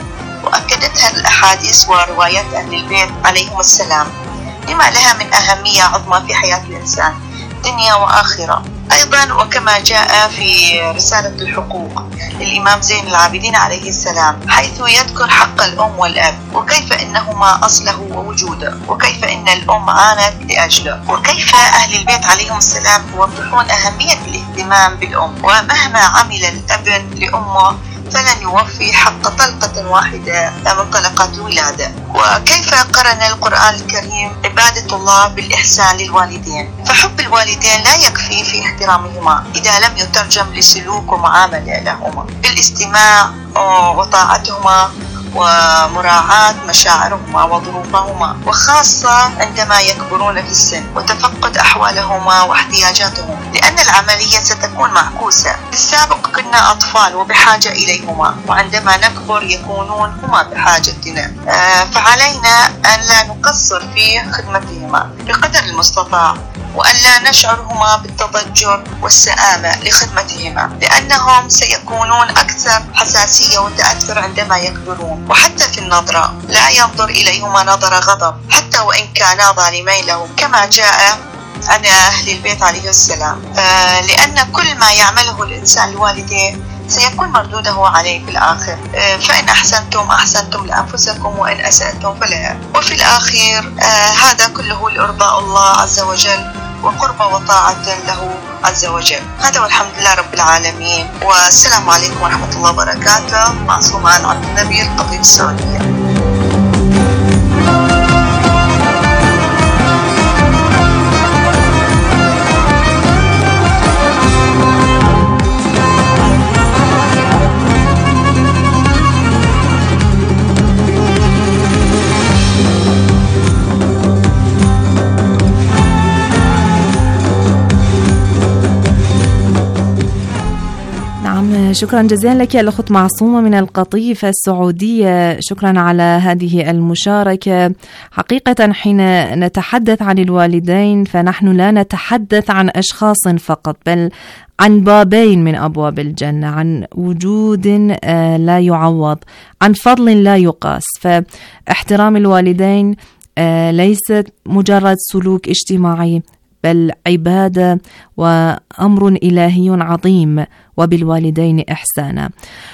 Speaker 14: وأكدتها الأحاديث وروايات أهل البيت عليهم السلام لما لها من أهمية عظمى في حياة الإنسان دنيا وآخرة. أيضا وكما جاء في رسالة الحقوق للإمام زين العابدين عليه السلام حيث يذكر حق الأم والأب وكيف إنهما أصله ووجوده وكيف إن الأم عانت لأجله وكيف أهل البيت عليهم السلام يوضحون أهمية الاهتمام بالأم ومهما عمل الأب لأمه فلن يوفي حق طلقة واحدة من طلقات الولادة. وكيف قرن القرآن الكريم عبادة الله بالإحسان للوالدين، فحب الوالدين لا يكفي في احترامهما إذا لم يترجم لسلوك ومعاملة لهما بالاستماع وطاعتهما ومراعاة مشاعرهما وظروفهما، وخاصة عندما يكبرون في السن وتفقد أحوالهما واحتياجاتهم، لأن العملية ستكون معكوسة. في السابق كنا أطفال وبحاجة إليهما، وعندما نكبر يكونون هما بحاجتنا، فعلينا أن لا نقصر في خدمتهما بقدر المستطاع، وأن لا نشعرهما بالتضجر والسآمة لخدمتهما، لأنهم سيكونون أكثر حساسية وتأثر عندما يكبرون. وحتى في النظرة لا ينظر إليهما نظر غضب حتى وإن كانا ظالمين له، كما جاء عن أهل البيت عليه السلام، آه لأن كل ما يعمله الإنسان لوالديه سيكون مردوده عليه في الآخر. آه فإن أحسنتم أحسنتم لأنفسكم وإن أسأتم فلها، وفي الآخر آه هذا كله لإرضاء الله عز وجل وقرب وطاعة له عز وجل. هذا والحمد لله رب العالمين، والسلام عليكم ورحمة الله وبركاته. معصومة عبد النبي، القضية السعودية.
Speaker 6: شكرا جزيلا لك الأخت معصومة من القطيفة السعودية، شكرا على هذه المشاركة. حقيقة حين نتحدث عن الوالدين فنحن لا نتحدث عن أشخاص فقط، بل عن بابين من أبواب الجنة، عن وجود لا يعوض، عن فضل لا يقاس. فاحترام الوالدين ليس مجرد سلوك اجتماعي، بل عبادة وأمر إلهي عظيم، وبالوالدين إحسانا.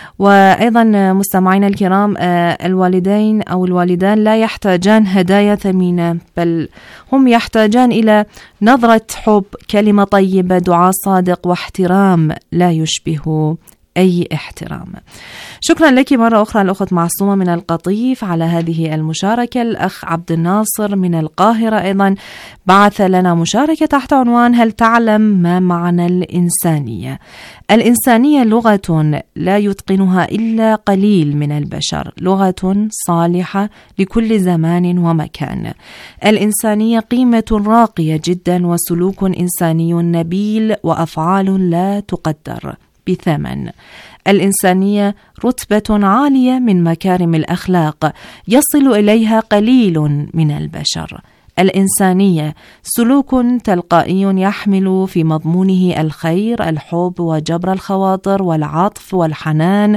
Speaker 6: وأيضا مستمعينا الكرام، الوالدين أو الوالدان لا يحتاجان هدايا ثمينة، بل هم يحتاجان إلى نظرة حب، كلمة طيبة، دعاء صادق، واحترام لا يشبه أي احترام. شكرا لك مرة أخرى الأخت معصومة من القطيف على هذه المشاركة. الأخ عبد الناصر من القاهرة أيضا بعث لنا مشاركة تحت عنوان: هل تعلم ما معنى الإنسانية؟ الإنسانية لغة لا يتقنها إلا قليل من البشر، لغة صالحة لكل زمان ومكان. الإنسانية قيمة راقية جدا، وسلوك إنساني نبيل، وأفعال لا تقدر بثمن. الإنسانية رتبة عالية من مكارم الأخلاق يصل إليها قليل من البشر. الإنسانية سلوك تلقائي يحمل في مضمونه الخير، الحب، وجبر الخواطر، والعطف، والحنان،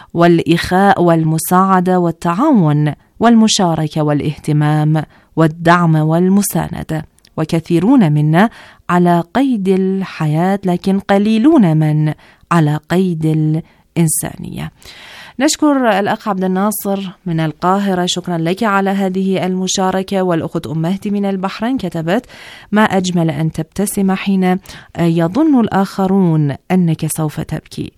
Speaker 6: والإخاء، والمساعدة، والتعاون، والمشاركة، والاهتمام، والدعم، والمساندة. وكثيرون منا على قيد الحياة، لكن قليلون من على قيد الإنسانية. نشكر الأخ عبد الناصر من القاهرة، شكرا لك على هذه المشاركة. والأخت أمهتي من البحرين كتبت: ما أجمل أن تبتسم حين يظن الآخرون أنك سوف تبكي.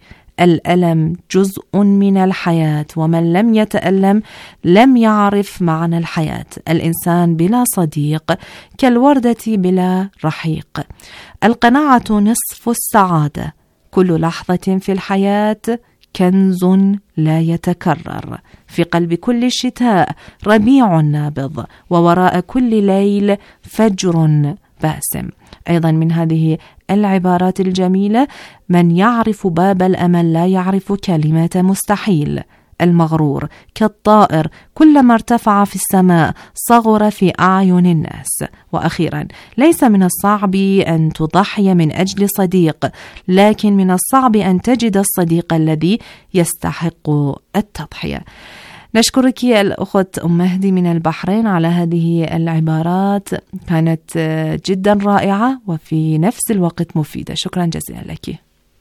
Speaker 6: الألم جزء من الحياة، ومن لم يتألم لم يعرف معنى الحياة. الإنسان بلا صديق كالوردة بلا رحيق. القناعة نصف السعادة. كل لحظة في الحياة كنز لا يتكرر. في قلب كل شتاء ربيع نابض، ووراء كل ليل فجر باسم. أيضا من هذه العبارات الجميلة: من يعرف باب الأمل لا يعرف كلمة مستحيل. المغرور كالطائر، كلما ارتفع في السماء صغر في أعين الناس. وأخيرا، ليس من الصعب أن تضحي من أجل صديق، لكن من الصعب أن تجد الصديق الذي يستحق التضحية. نشكرك الأخت أم مهدي من البحرين على هذه العبارات، كانت جدا رائعة وفي نفس الوقت مفيدة. شكرا جزيلا لك.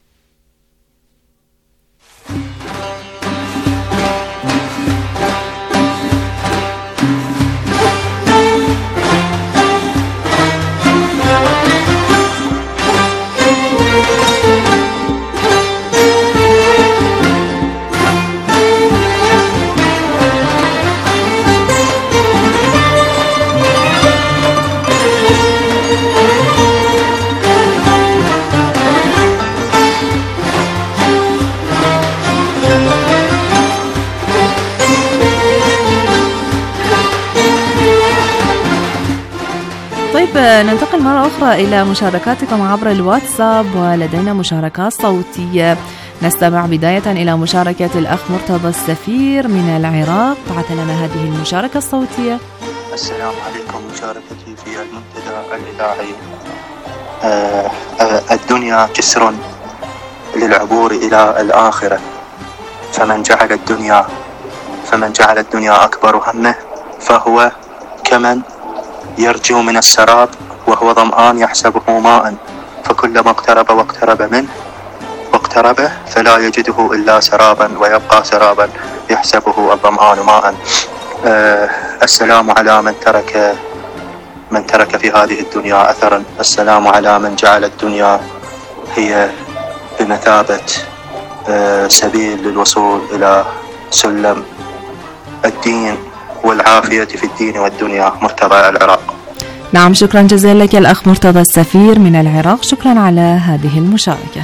Speaker 6: ننتقل مرة أخرى إلى مشاركاتكم عبر الواتساب، ولدينا مشاركات صوتية. نستمع بداية إلى مشاركة الأخ مرتضى السفير من العراق، بعث لنا هذه المشاركة الصوتية.
Speaker 15: السلام عليكم، مشاركتي في المنتدى الإذاعي. آه آه الدنيا جسر للعبور إلى الآخرة، فمن جعل الدنيا فمن جعل الدنيا أكبر همه فهو كمن يرجو من السراب وهو ظمآن يحسبه ماء، فكلما اقترب واقترب منه واقتربه فلا يجده إلا سرابا، ويبقى سرابا يحسبه الظمآن ماء. آه السلام على من ترك من ترك في هذه الدنيا أثرا، السلام على من جعل الدنيا هي بمثابة آه سبيل للوصول إلى سلم الدين والعافية في الدين والدنيا. مرتضى العراق.
Speaker 6: نعم، شكرا جزيلا لك الأخ مرتضى السفير من العراق، شكرا على هذه المشاركة.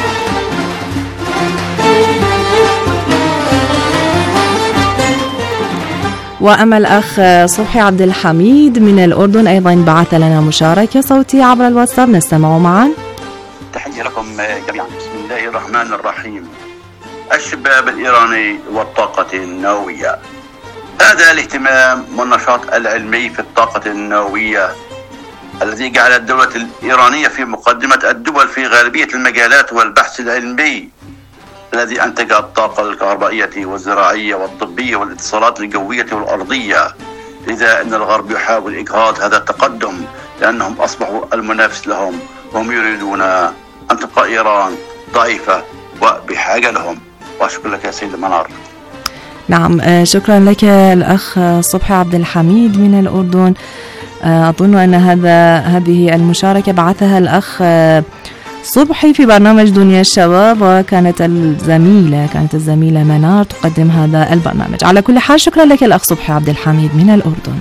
Speaker 6: وأما الأخ صبحي عبد الحميد من الأردن أيضا بعث لنا مشاركة صوتية عبر الواتساب، نستمع معا.
Speaker 16: تحية لكم جميعا. بسم الله الرحمن الرحيم. الشباب الإيراني والطاقة النووية. هذا الاهتمام والنشاط العلمي في الطاقة النووية الذي جعل الدولة الإيرانية في مقدمة الدول في غالبية المجالات والبحث العلمي الذي أنتج الطاقة الكهربائية والزراعية والطبية والاتصالات الجوية والأرضية. لذا أن الغرب يحاول إجهاض هذا التقدم لأنهم أصبحوا المنافس لهم، وهم يريدون أن تبقى إيران ضعيفة وبحاجة لهم. وشكرا لك يا سيد منار.
Speaker 6: نعم، شكرا لك الأخ صبحي عبد الحميد من الأردن. أظن أن هذا هذه المشاركة بعثها الأخ صبحي في برنامج دنيا الشباب، وكانت الزميلة كانت الزميلة منار تقدم هذا البرنامج. على كل حال شكرا لك الأخ صبحي عبد الحميد من الأردن.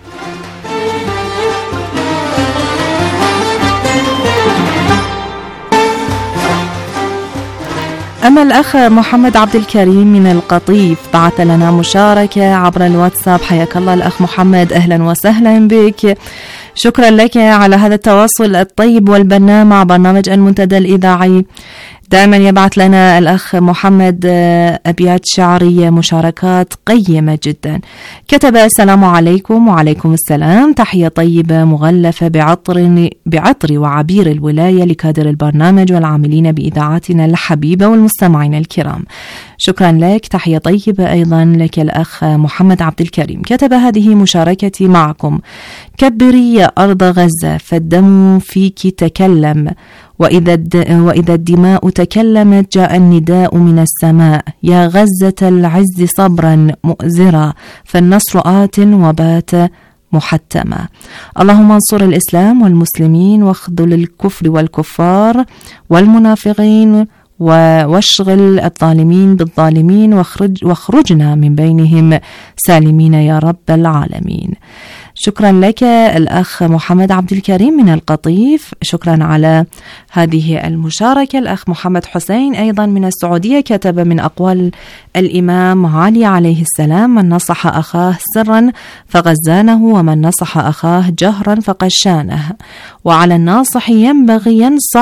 Speaker 6: أما الأخ محمد عبد الكريم من القطيف بعث لنا مشاركة عبر الواتساب. حياك الله الأخ محمد، أهلا وسهلا بك، شكرا لك على هذا التواصل الطيب والبناء مع برنامج المنتدى الإذاعي. دائما يبعث لنا الأخ محمد أبيات شعرية، مشاركات قيمة جدا. كتب: السلام عليكم. وعليكم السلام، تحية طيبة مغلفة بعطر بعطر وعبير الولاية لكادر البرنامج والعاملين بإذاعتنا الحبيبة والمستمعين الكرام. شكرا لك، تحية طيبة أيضا لك الأخ محمد عبد الكريم. كتب: هذه مشاركتي معكم. كبري يا أرض غزة فالدم فيك تكلم، وإذا وإذا الدماء تكلمت جاء النداء من السماء، يا غزة العز صبرا مؤزرا فالنصر آت وبات محتما. اللهم انصر الإسلام والمسلمين واخذل الكفر والكفار والمنافقين واشغل الظالمين بالظالمين واخرج واخرجنا من بينهم سالمين يا رب العالمين. شكرا لك الأخ محمد عبد الكريم من القطيف، شكرا على هذه المشاركة. الأخ محمد حسين أيضا من السعودية كتب: من أقوال الإمام علي عليه السلام: من نصح أخاه سرا فغزانه، ومن نصح أخاه جهرا فقشانه، وعلى الناصح ينبغي ينصح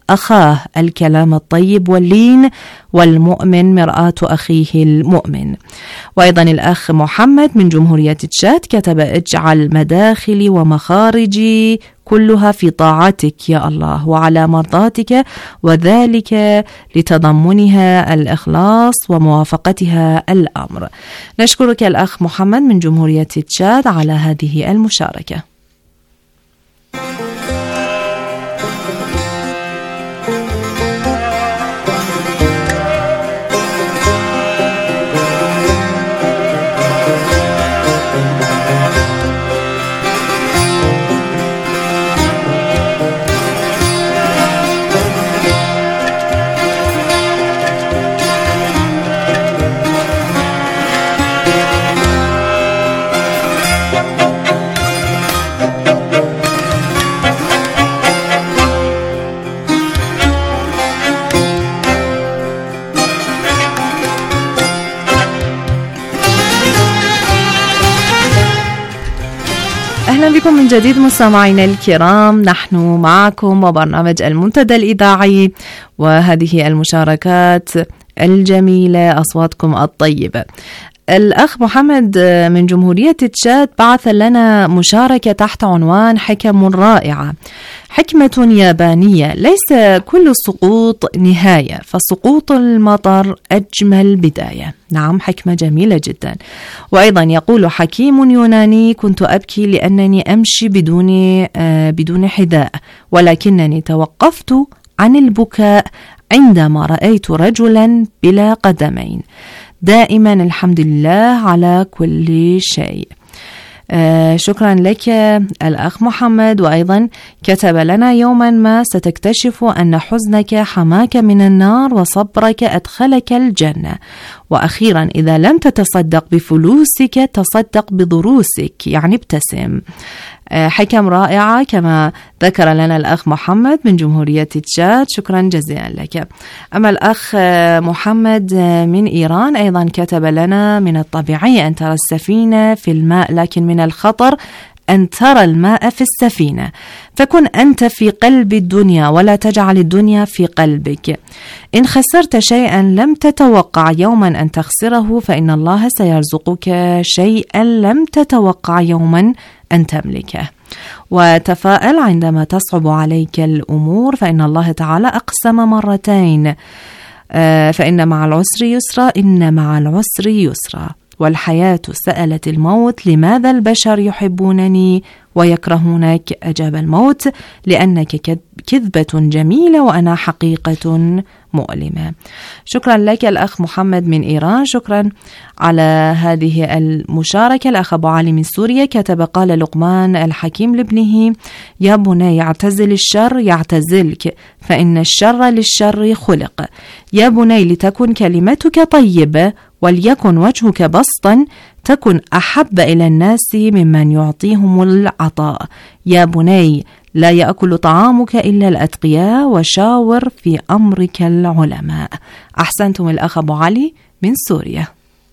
Speaker 6: أخاه الكلام الطيب واللين، والمؤمن مرآة أخيه المؤمن. وأيضا الأخ محمد من جمهورية تشاد كتب: اجعل مداخلي ومخارجي كلها في طاعتك يا الله وعلى مرضاتك، وذلك لتضمنها الإخلاص وموافقتها الأمر. نشكرك الأخ محمد من جمهورية تشاد على هذه المشاركة. أهلا بكم من جديد مستمعينا الكرام، نحن معكم وبرنامج المنتدى الإذاعي وهذه المشاركات الجميلة، أصواتكم الطيبة. الأخ محمد من جمهورية تشاد بعث لنا مشاركة تحت عنوان حكم رائعة. حكمة يابانية: ليس كل السقوط نهاية، فسقوط المطر أجمل بداية. نعم، حكمة جميلة جدا. وأيضا يقول حكيم يوناني: كنت أبكي لأنني أمشي بدون آه بدون حذاء، ولكنني توقفت عن البكاء عندما رأيت رجلا بلا قدمين. دائما الحمد لله على كل شيء. آه شكرا لك الأخ محمد. وأيضا كتب لنا: يوما ما ستكتشف أن حزنك حماك من النار وصبرك أدخلك الجنة. وأخيرا إذا لم تتصدق بفلوسك تصدق بضروسك، يعني ابتسم. آه حكم رائعة كما ذكر لنا الأخ محمد من جمهورية تشاد، شكرا جزيلا لك. أما الأخ محمد من إيران أيضا كتب لنا: من الطبيعي أن ترى السفينة في الماء، لكن من الخطر أن ترى الماء في السفينة، فكن أنت في قلب الدنيا ولا تجعل الدنيا في قلبك. إن خسرت شيئا لم تتوقع يوما أن تخسره، فإن الله سيرزقك شيئا لم تتوقع يوما أن تملكه. وتفائل عندما تصعب عليك الأمور، فإن الله تعالى أقسم مرتين: فإن مع العسر يسرا، إن مع العسر يسرا. والحياة سألت الموت: لماذا البشر يحبونني ويكرهونك؟ أجاب الموت: لأنك كذبة جميلة وأنا حقيقة مؤلمة. شكرا لك الأخ محمد من إيران، شكرا على هذه المشاركة. الأخ أبو علي من سوريا كتب: قال لقمان الحكيم لابنه: يا بني اعتزل الشر يعتزلك، فإن الشر للشر خلق. يا بني لتكن كلمتك طيبة وليكن وجهك بسطا، تكن أحب إلى الناس ممن يعطيهم العطاء. يا بني لا يأكل طعامك إلا الأتقياء، وشاور في أمرك العلماء. أحسنتم الأخ أبو علي من سوريا.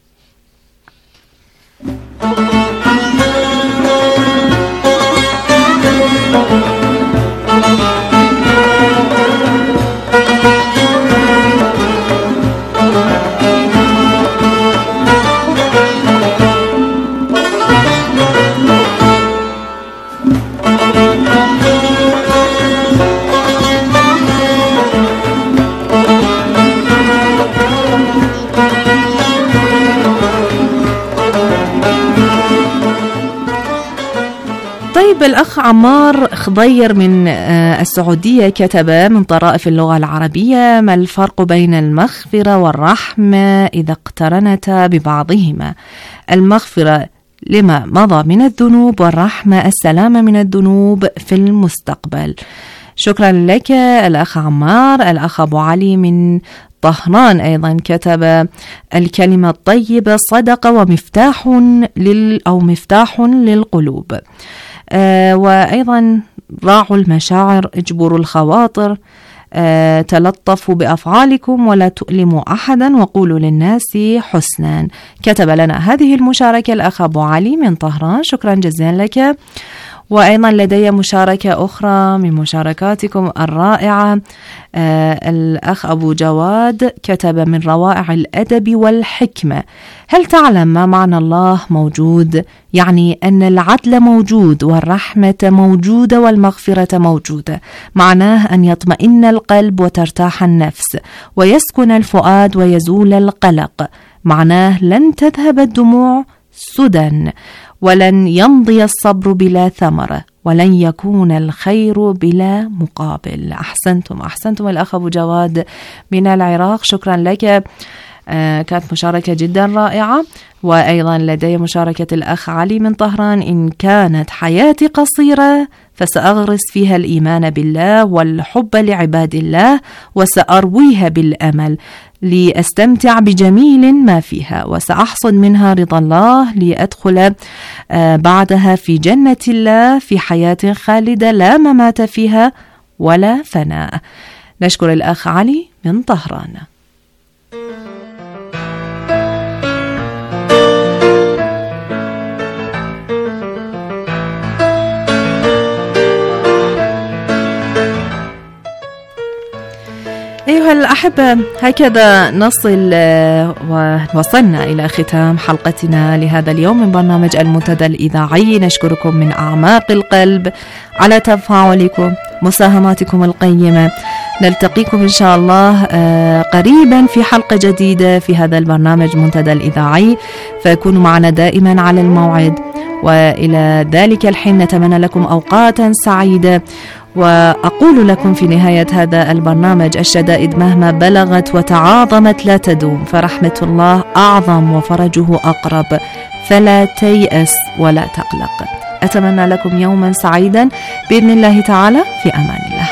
Speaker 6: طيب الأخ عمار خضير من السعودية كتب: من طرائف اللغة العربية، ما الفرق بين المغفرة والرحمة إذا اقترنتا ببعضهما؟ المغفرة لما مضى من الذنوب، والرحمة السلامة من الذنوب في المستقبل. شكرا لك الأخ عمار. الأخ أبو علي من طهران أيضا كتب: الكلمة الطيبة صدقة ومفتاح لل أو مفتاح للقلوب. آه وأيضا راعوا المشاعر، اجبروا الخواطر، آه تلطفوا بأفعالكم ولا تؤلموا أحدا، وقولوا للناس حسنا. كتب لنا هذه المشاركة الأخ أبو علي من طهران، شكرا جزيلا لك. وأيضا لدي مشاركة أخرى من مشاركاتكم الرائعة. آه الأخ أبو جواد كتب: من روائع الأدب والحكمة، هل تعلم ما معنى الله موجود؟ يعني أن العدل موجود والرحمة موجودة والمغفرة موجودة. معناه أن يطمئن القلب وترتاح النفس ويسكن الفؤاد ويزول القلق. معناه لن تذهب الدموع سدى، ولن يمضي الصبر بلا ثمرة، ولن يكون الخير بلا مقابل. أحسنتم أحسنتم الأخ أبو جواد من العراق، شكرا لك. آه كانت مشاركة جدا رائعة. وأيضا لدي مشاركة الأخ علي من طهران: إن كانت حياتي قصيرة فسأغرس فيها الإيمان بالله والحب لعباد الله، وسأرويها بالأمل لأستمتع بجميل ما فيها، وسأحصد منها رضا الله لأدخل بعدها في جنة الله في حياة خالدة لا ممات فيها ولا فناء. نشكر الأخ علي من طهران. أيها الأحبة، هكذا نصل ووصلنا إلى ختام حلقتنا لهذا اليوم من برنامج المنتدى الإذاعي. نشكركم من أعماق القلب على تفاعلكم، مساهماتكم القيمة. نلتقيكم إن شاء الله قريبا في حلقة جديدة في هذا البرنامج منتدى الإذاعي، فكونوا معنا دائما على الموعد. وإلى ذلك الحين نتمنى لكم أوقاتا سعيدة، وأقول لكم في نهاية هذا البرنامج: الشدائد مهما بلغت وتعاظمت لا تدوم، فرحمة الله أعظم وفرجه أقرب، فلا تيأس ولا تقلق. أتمنى لكم يوما سعيدا بإذن الله تعالى، في أمان الله.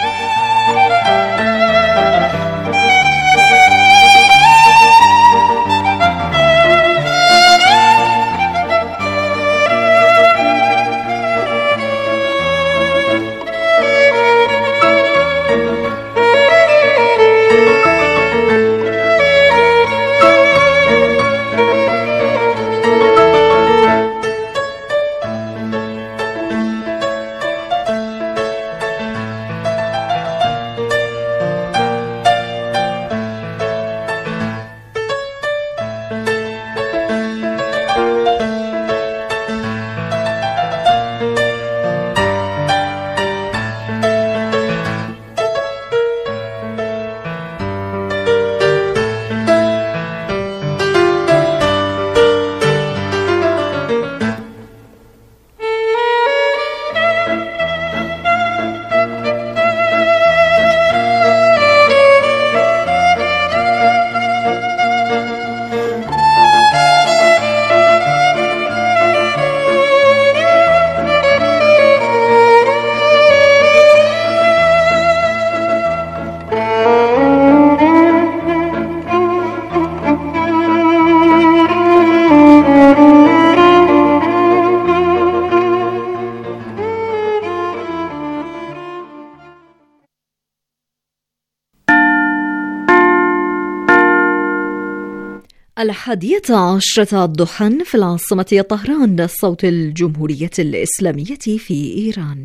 Speaker 1: الحادية عشرة الضحى في العاصمة طهران، صوت الجمهورية الإسلامية في إيران.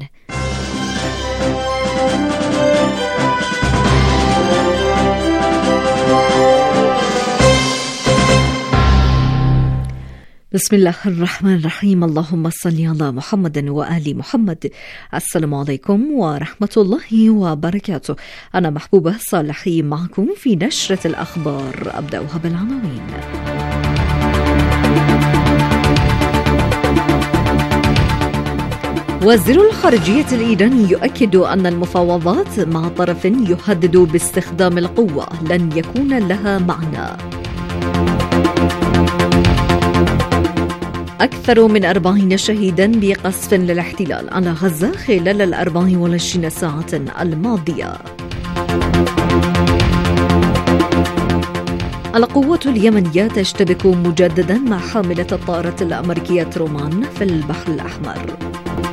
Speaker 1: بسم الله الرحمن الرحيم. اللهم صل على محمد وآل محمد. السلام عليكم ورحمة الله وبركاته. أنا محبوبة صالحي معكم في نشرة الأخبار. أبدأها بالعناوين. وزير الخارجية الإيراني يؤكد أن المفاوضات مع طرف يهدد باستخدام القوة لن يكون لها معنى. أكثر من أربعين شهيدا بقصف للاحتلال على غزة خلال الأربع والعشرين ساعة الماضية. القوات اليمنية تشتبك مجددا مع حاملة الطائرة الأمريكية ترومان في البحر الأحمر.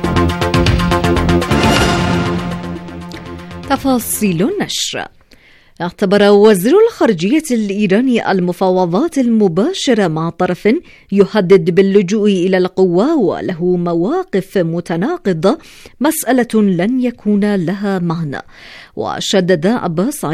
Speaker 1: تفاصيل النشر. اعتبر وزير الخارجية الإيراني المفاوضات المباشرة مع طرف يهدد باللجوء إلى القوة وله مواقف متناقضة مسألة لن يكون لها معنى. وشدد عباس